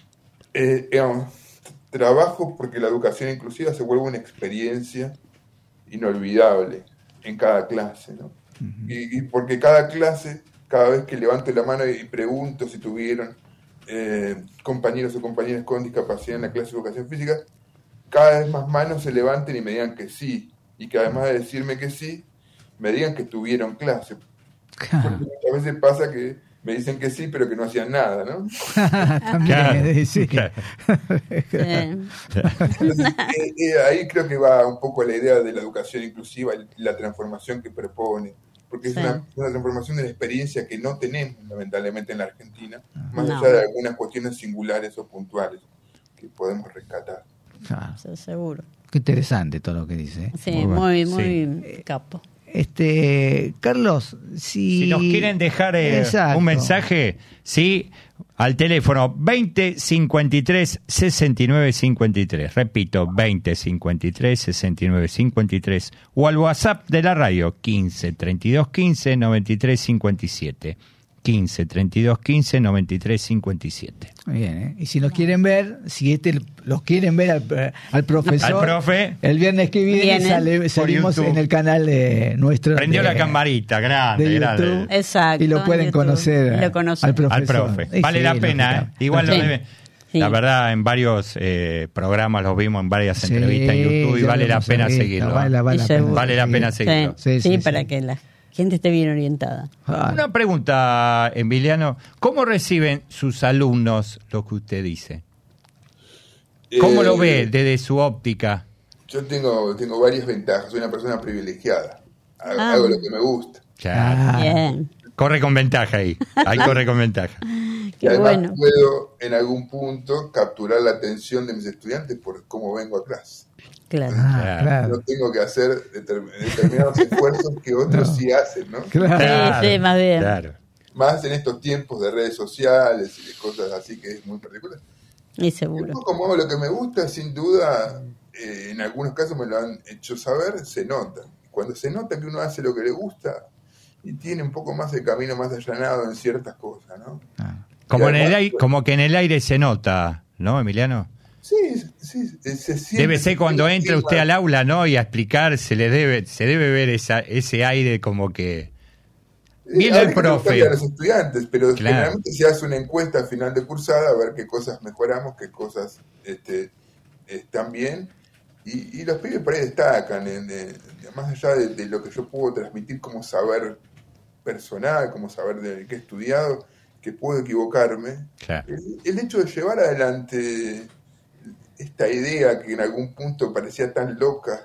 trabajo porque la educación inclusiva se vuelve una experiencia inolvidable en cada clase, ¿no? Y porque cada clase, cada vez que levanto la mano y pregunto si tuvieron compañeros o compañeras con discapacidad en la clase de educación física, cada vez más manos se levanten y me digan que sí, y que además de decirme que sí, me digan que tuvieron clase. Porque muchas veces pasa que me dicen que sí, pero que no hacían nada, ¿no? También, sí. Entonces, ahí creo que va un poco la idea de la educación inclusiva y la transformación que propone, porque es una transformación de la experiencia que no tenemos lamentablemente en la Argentina, más allá de algunas cuestiones singulares o puntuales que podemos rescatar. Seguro. Qué interesante todo lo que dice. Sí, muy capo. Carlos, si nos quieren dejar un mensaje, sí, al teléfono 20 53 69 53. Repito, 20 53 69 53. O al WhatsApp de la radio, 15 32 15 93 57. 15 32 15 93 57. Muy bien, y si nos quieren ver, si los quieren ver al profesor, al profe, el viernes que viene salimos en el canal de nuestro. Prendió la camarita, grande. Exacto. Y lo pueden conocer al profesor. Al profe. Vale la pena, igual lo debe. Sí. La verdad, en varios programas los vimos, en varias entrevistas en YouTube, y vale la pena seguirlo. Vale la pena seguirlo. Sí, para que la gente esté bien orientada. Una pregunta, Emiliano. ¿Cómo reciben sus alumnos lo que usted dice? ¿Cómo lo ve desde su óptica? Yo tengo varias ventajas. Soy una persona privilegiada. Hago lo que me gusta. Bien. Corre con ventaja ahí. Ahí corre con ventaja. Y además puedo en algún punto capturar la atención de mis estudiantes por cómo vengo a clase. Claro. No tengo que hacer determinados esfuerzos que otros sí hacen, ¿no? Sí, más bien. Más en estos tiempos de redes sociales y de cosas así, que es muy particular. Y seguro. Como hago lo que me gusta, sin duda, en algunos casos me lo han hecho saber, se nota. Cuando se nota que uno hace lo que le gusta y tiene un poco más de camino más allanado en ciertas cosas, ¿no? Como que en el aire se nota, ¿no, Emiliano? Sí, se siente. Debe ser cuando entra usted al aula, ¿no? Y a explicar, se debe ver ese aire como que viene el profe. A los estudiantes, pero generalmente se hace una encuesta al final de cursada a ver qué cosas mejoramos, qué cosas están bien, y los pibes por ahí destacan, más allá de lo que yo puedo transmitir como saber personal, como saber de qué he estudiado, que puedo equivocarme. Claro. El hecho de llevar adelante esta idea que en algún punto parecía tan loca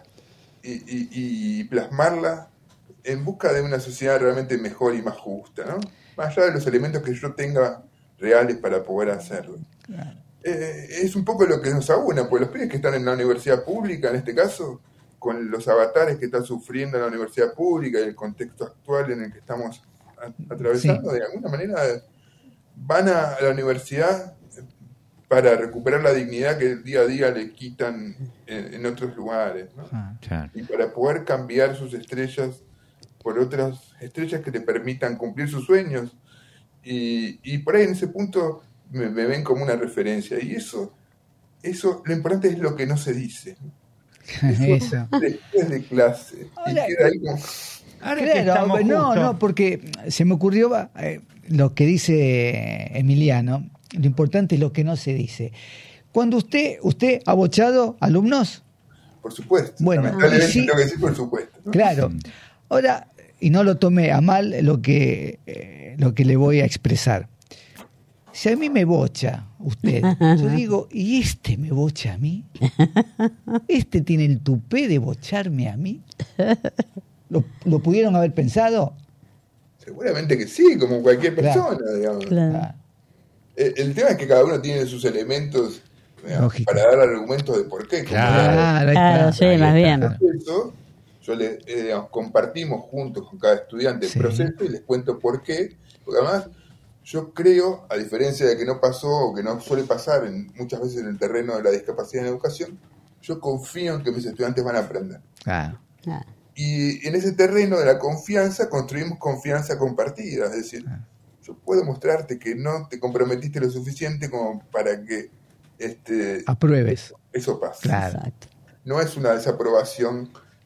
y plasmarla en busca de una sociedad realmente mejor y más justa, ¿no? Más allá de los elementos que yo tenga reales para poder hacerlo. Claro. Es un poco lo que nos aúna, pues los pibes que están en la universidad pública, en este caso, con los avatares que están sufriendo en la universidad pública y el contexto actual en el que estamos atravesando, de alguna manera van a la universidad para recuperar la dignidad que el día a día le quitan en otros lugares, ¿no? Claro. Y para poder cambiar sus estrellas por otras estrellas que le permitan cumplir sus sueños. Y por ahí en ese punto me ven como una referencia. Y eso, lo importante es lo que no se dice. Eso. Después de clase. Ahora, y queda ahí como... Ahora que estamos no, porque se me ocurrió lo que dice Emiliano. Lo importante es lo que no se dice. Cuando usted ha bochado alumnos. Por supuesto. Bueno, lamentablemente sí, tengo que decir por supuesto, ¿no? Claro. Ahora, y no lo tome a mal lo que le voy a expresar. Si a mí me bocha usted, yo digo, ¿y este me bocha a mí? ¿Este tiene el tupé de bocharme a mí? ¿Lo pudieron haber pensado? Seguramente que sí, como cualquier persona, digamos. Claro. Ah, El tema es que cada uno tiene sus elementos Lógico. para dar argumentos de por qué. Claro. ahí Claro, está. sí, Ahí más está. bien. Eso, yo compartimos juntos con cada estudiante el Sí. proceso y les cuento por qué. Porque además, yo creo, a diferencia de que no pasó o que no suele pasar muchas veces en el terreno de la discapacidad en educación, yo confío en que mis estudiantes van a aprender. Ah, Ah, Y en ese terreno de la confianza construimos confianza compartida, es decir, yo puedo mostrarte que no te comprometiste lo suficiente como para que apruebes. eso pase. Claro. exacto. No es una desaprobación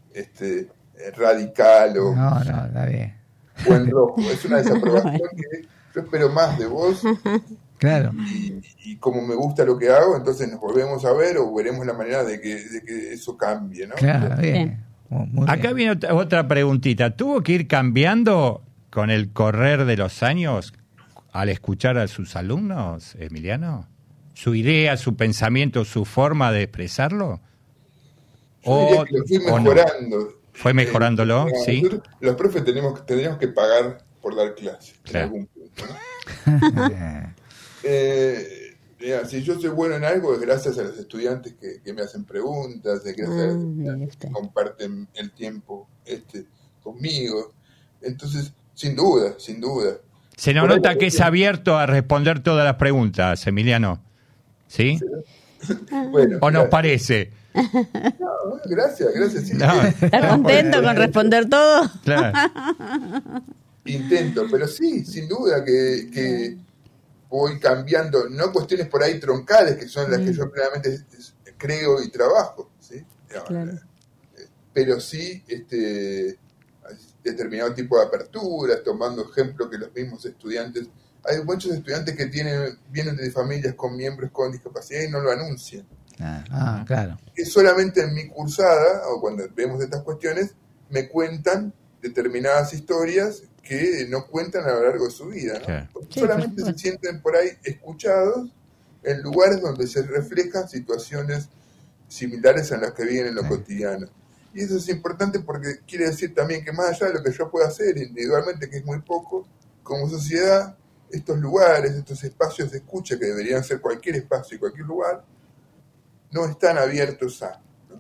radical o No, está bien. en rojo, es una desaprobación que yo espero más de vos Claro. y como me gusta lo que hago, entonces nos volvemos a ver o veremos la manera de que eso cambie, ¿no? Claro, bien. Bien. Muy Acá bien. viene otra preguntita. ¿Tuvo que ir cambiando con el correr de los años al escuchar a sus alumnos, Emiliano? ¿Su idea, su pensamiento, su forma de expresarlo? Yo diría que lo fui ¿o no? mejorando. ¿Fue mejorándolo? Sí. Nosotros, los profes tendríamos que pagar por dar clases en Claro. algún punto, ¿no? Mira, si yo soy bueno en algo es gracias a los estudiantes que me hacen preguntas, es gracias a los mire estudiantes usted. que comparten el tiempo conmigo. Entonces, sin duda. Se nos Por ahí nota la que es cuestión- abierto a responder todas las preguntas, Emiliano. ¿Sí? Bueno, ¿O nos gracias. parece? No, gracias, sí. No. ¿Estás contento con responder todo? Claro. Intento, pero sí, sin duda que voy cambiando, no cuestiones por ahí troncales, que son las que yo plenamente creo y trabajo, ¿sí? Claro. Pero sí determinado tipo de aperturas, tomando ejemplo que los mismos estudiantes, hay muchos estudiantes que vienen de familias con miembros con discapacidad y no lo anuncian. Claro. Que solamente en mi cursada, o cuando vemos estas cuestiones, me cuentan determinadas historias que no cuentan a lo largo de su vida, ¿no? Claro. Porque Sí, solamente por se sienten por ahí escuchados en lugares donde se reflejan situaciones similares a las que viven en lo cotidiano. Y eso es importante porque quiere decir también que más allá de lo que yo pueda hacer individualmente, que es muy poco, como sociedad, estos lugares, estos espacios de escucha que deberían ser cualquier espacio y cualquier lugar, no están abiertos a, ¿no?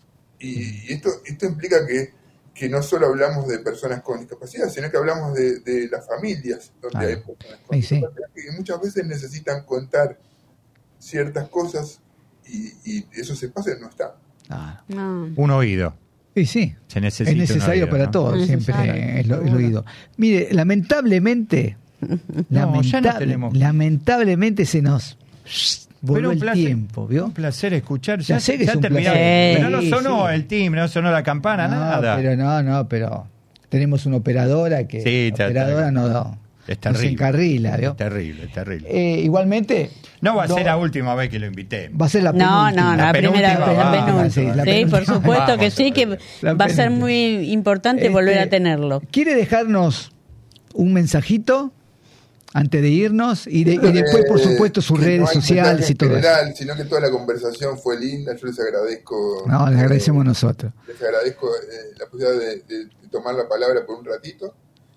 Y esto implica que no solo hablamos de personas con discapacidad, sino que hablamos de las familias donde hay personas con Sí. discapacidad que muchas veces necesitan contar ciertas cosas y esos espacios no están. No. Un oído. Y sí. Se necesita Es necesario un oído, para ¿no? todo, Es siempre necesario. el oído. Mire, lamentablemente, No, ya no tenemos. lamentablemente se nos volvió Pero el tiempo, ¿vio? Un placer escuchar. Ya sé que es un terminó. placer. Pero no Sí, sonó sí. el timbre, no sonó la campana, nada. Pero tenemos una operadora que Sí, la operadora nos terrible. encarrila, ¿vio? Es terrible, terrible. Igualmente No va a ser la última vez que lo invitemos. va a ser la No, penúltima. la primera penúltima, vez, la vamos, penúltima. sí, la Sí, penúltima. por supuesto que Vamos, sí, que la va a ser penúltima. muy importante volver a tenerlo. ¿Quiere dejarnos un mensajito antes de irnos? Y después, por supuesto, sus Que redes no hay sociales mensaje y todo eso. general, sino que toda la conversación fue linda. Yo les agradezco. No, les agradecemos nosotros. Les agradezco la posibilidad de tomar la palabra por un ratito.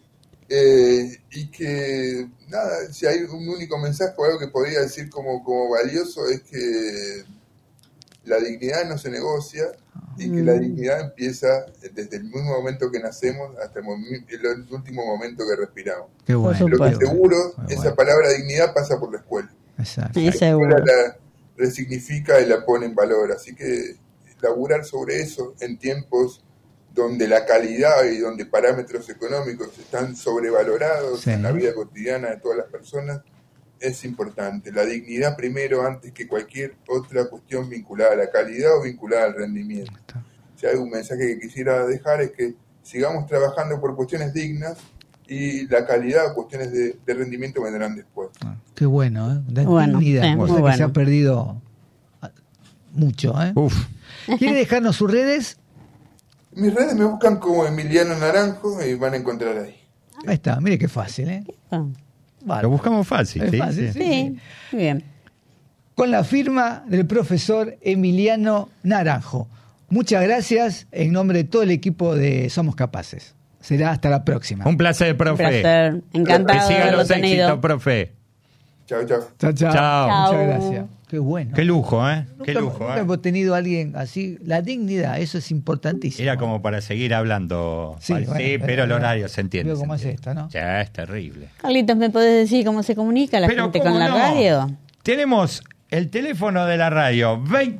Y que, nada, si hay un único mensaje o algo que podría decir como valioso es que la dignidad no se negocia y que la dignidad empieza desde el mismo momento que nacemos hasta el último momento que respiramos. Qué bueno. Lo que qué seguro, bueno. esa palabra dignidad pasa por la escuela. Exacto. Sí, La seguro. escuela la resignifica y la pone en valor, así que laburar sobre eso en tiempos donde la calidad y donde parámetros económicos están sobrevalorados Sí. en la vida cotidiana de todas las personas es importante. La dignidad primero antes que cualquier otra cuestión vinculada a la calidad o vinculada al rendimiento. Si hay un mensaje que quisiera dejar es que sigamos trabajando por cuestiones dignas y la calidad o cuestiones de rendimiento vendrán después. Qué bueno, ¿eh? La Bueno, dignidad, sí, cosa muy que bueno. se ha perdido mucho, ¿eh? Uf, ¿Quiere dejarnos sus redes? Mis redes me buscan como Emiliano Naranjo y van a encontrar ahí. Ahí está, mire qué fácil, ¿eh? Ah, Bárbaro. lo buscamos fácil. Es ¿sí? fácil, Sí. Sí, muy bien. Con la firma del profesor Emiliano Naranjo. Muchas gracias en nombre de todo el equipo de Somos Capaces. Será hasta la próxima. Un placer, Un profe. placer. Que Encantado de sigan haberlo los éxitos, tenido. profe. Chao, chao. Chao, chao. Chao. Muchas gracias. Qué bueno. Qué lujo, ¿eh? Qué Nunca, lujo, nunca ¿eh? hemos tenido a alguien así. La dignidad, eso es importantísimo. Era como para seguir hablando. Sí, Sí, bueno, pero el horario se entiende. veo cómo se es entiende. esto, ¿no? Ya, es terrible. Carlitos, ¿me podés decir cómo se comunica la Pero gente ¿cómo con la no? radio? Tenemos el teléfono de la radio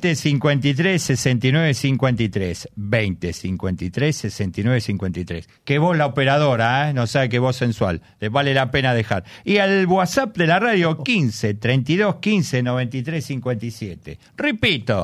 2053-6953. 2053-6953. Que voz la operadora, ¿eh? No sabe qué voz sensual. Les vale la pena dejar. Y al WhatsApp de la radio 15-32-15-93-57. Repito,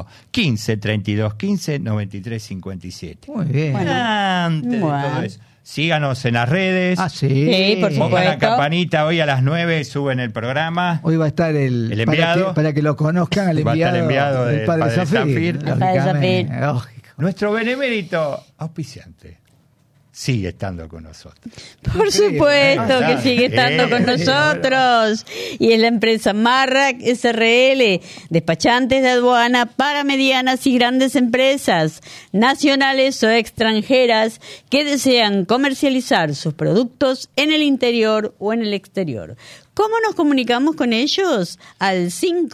15-32-15-93-57. Muy bien. Bueno. Antes de Bueno. todo eso, síganos en las redes. Ah, sí. Sí, por Pongan la supuesto. campanita, hoy a las 9 suben el programa. Hoy va a estar el enviado. para que lo conozcan, al Va a estar enviado, el enviado del del padre padre Zafir. Zafir. El padre lógicamente, Zafir. lógico. Nuestro benemérito auspiciante sigue estando con nosotros. Por supuesto Ah, que sigue estando con nosotros. Y es la empresa Marrak SRL, despachantes de aduana para medianas y grandes empresas, nacionales o extranjeras, que desean comercializar sus productos en el interior o en el exterior. ¿Cómo nos comunicamos con ellos? Al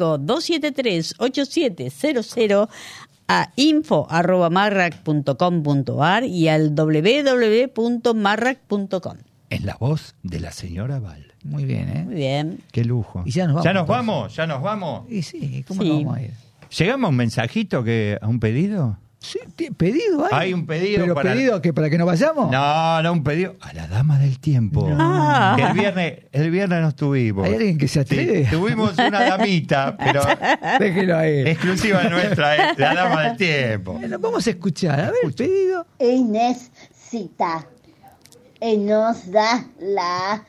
5273-8700, a info@marrac.com.ar y al www.marrac.com. En la voz de la señora Val. Muy bien, ¿eh? Muy bien. Qué lujo. Y ya nos vamos, ¿Ya nos entonces. vamos? ¿Ya nos vamos? Y sí, ¿cómo Sí. no vamos a ir? ¿Llegamos a un mensajito a un pedido? Sí, pedido hay. Hay un pedido ¿Pero para- pedido que para que nos vayamos? No, un pedido a la dama del tiempo. Ah. Que el viernes no estuvimos. ¿Hay alguien que se atreve? Sí, tuvimos una damita, pero Déjelo ahí. exclusiva nuestra, la dama del tiempo. Bueno, vamos a escuchar. A ver, el pedido. Él necesita. Él nos da la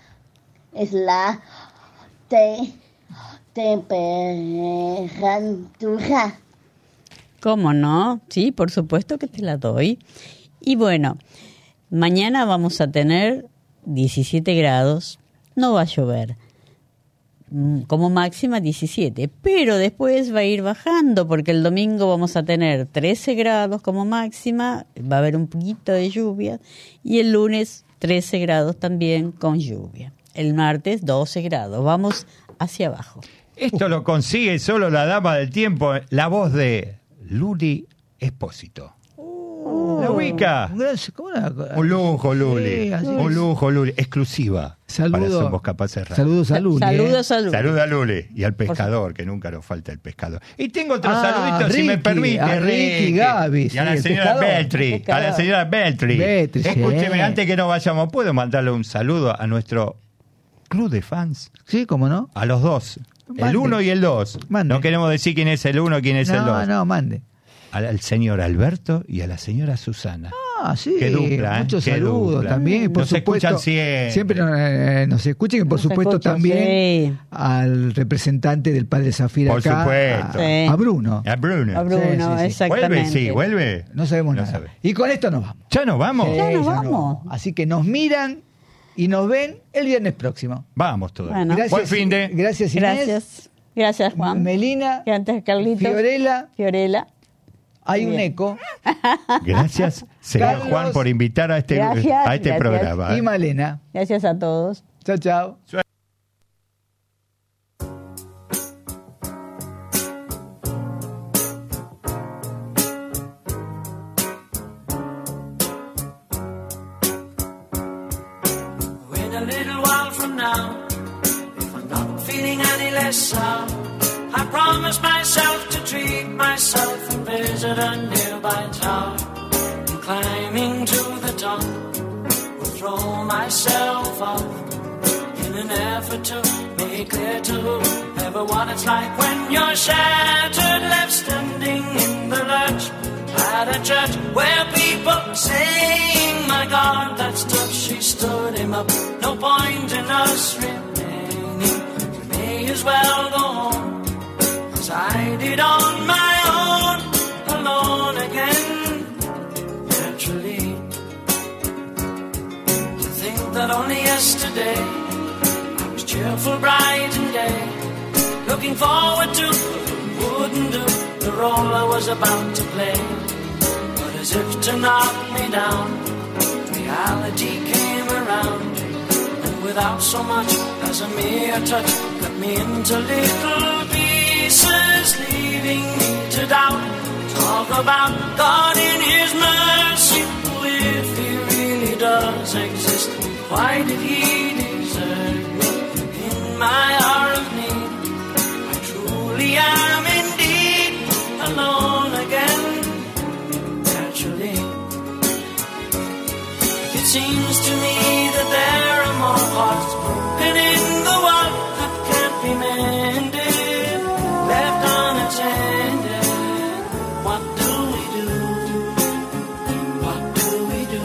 temperatura. ¿Cómo no? Sí, por supuesto que te la doy. Y bueno, mañana vamos a tener 17 grados, no va a llover, como máxima 17, pero después va a ir bajando porque el domingo vamos a tener 13 grados como máxima, va a haber un poquito de lluvia y el lunes 13 grados también con lluvia. El martes 12 grados, vamos hacia abajo. Esto lo consigue solo la dama del tiempo, la voz de Luli Espósito. ¿La ubica? ¿Cómo era? Un lujo, Luli. Sí, así Un es. lujo, Luli. Exclusiva. Para Saludos. Somos Capaces Radio. Saludos a Luli. Saludos, saludos. Saluda a Luli y al pescador, que nunca nos falta el pescador. Y tengo otro Ah, saludito, si me Ricky, permite. a Ricky Gaby, y a la sí, el señora pescador. Beltri. A la señora Beltri. Beltri, sí. Escúcheme, antes que nos vayamos, ¿puedo mandarle un saludo a nuestro club de fans? Sí, ¿cómo no? A los dos. Mande. El 1 y el 2. Mande. No queremos decir quién es el 1 y quién es el 2. No, mande. Al señor Alberto y a la señora Susana. Ah, sí. Qué dupla, Muchos qué saludos dupla. también. Y por Nos supuesto, escuchan siempre. Siempre nos escuchan y por Nos supuesto escuchan, también sí. al representante del padre Zafir Por acá. supuesto. Sí. A Bruno. A Bruno. A Bruno, Sí, sí, sí. exactamente. ¿Vuelve? Sí, vuelve. No sabemos No nada. sabe. Y con esto nos vamos. ¿Ya nos vamos? Ya nos Sí, vamos. Así que nos miran y nos ven el viernes próximo. Vamos todos. Bueno. Buen fin de. Gracias, Inés. Gracias. Gracias, Juan. Melina. Gracias, Carlitos. Fiorella. Hay un Bien. eco. Gracias, señor Carlos. Juan, por invitar a este Gracias. programa. Y Malena. Gracias a todos. Chao, chao. from now. If I'm not feeling any less sour, I promise myself to treat myself and visit a nearby tower. And climbing to the top, will throw myself off in an effort to make clear to whoever what it's like when you're shattered, left standing in the lurch at a church where people saying, my God, that's tough. She stood him up. No point in us remaining. We may as well go home as I did on my own, alone again. Naturally, to think that only yesterday I was cheerful, bright and gay, looking forward to wouldn't do the role I was about to play. But as if to knock me down, reality came around, and without so much as a mere touch, cut me into little pieces, leaving me to doubt. Talk about God in His mercy, if He really does exist, why did He desert me in my hour of need? I truly am indeed alone again. Naturally, it seems to me that there are more hearts broken in the world that can't be mended, left unattended. What do we do? What do we do?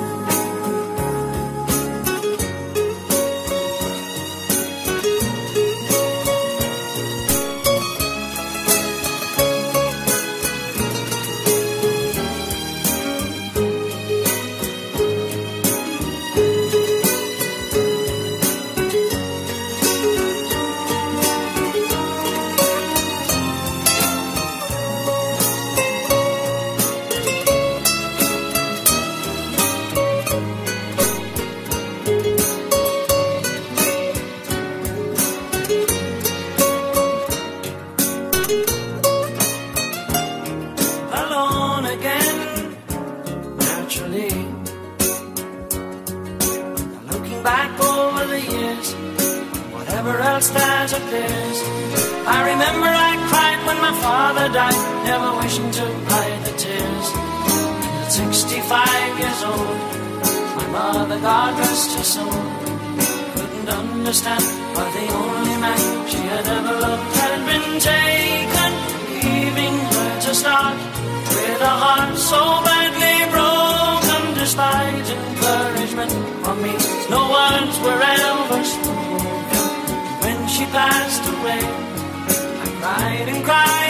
Alone again, naturally. Now looking back over the years, whatever else that appears, I remember I cried when my father died, never wishing to hide the tears. And at 65 years old, my mother, God rest her soul, couldn't understand why the only man she had ever loved had been taken, leaving her to start with a heart so badly broken. Despite encouragement from me, no words were ever spoken. When she passed away, I cried and cried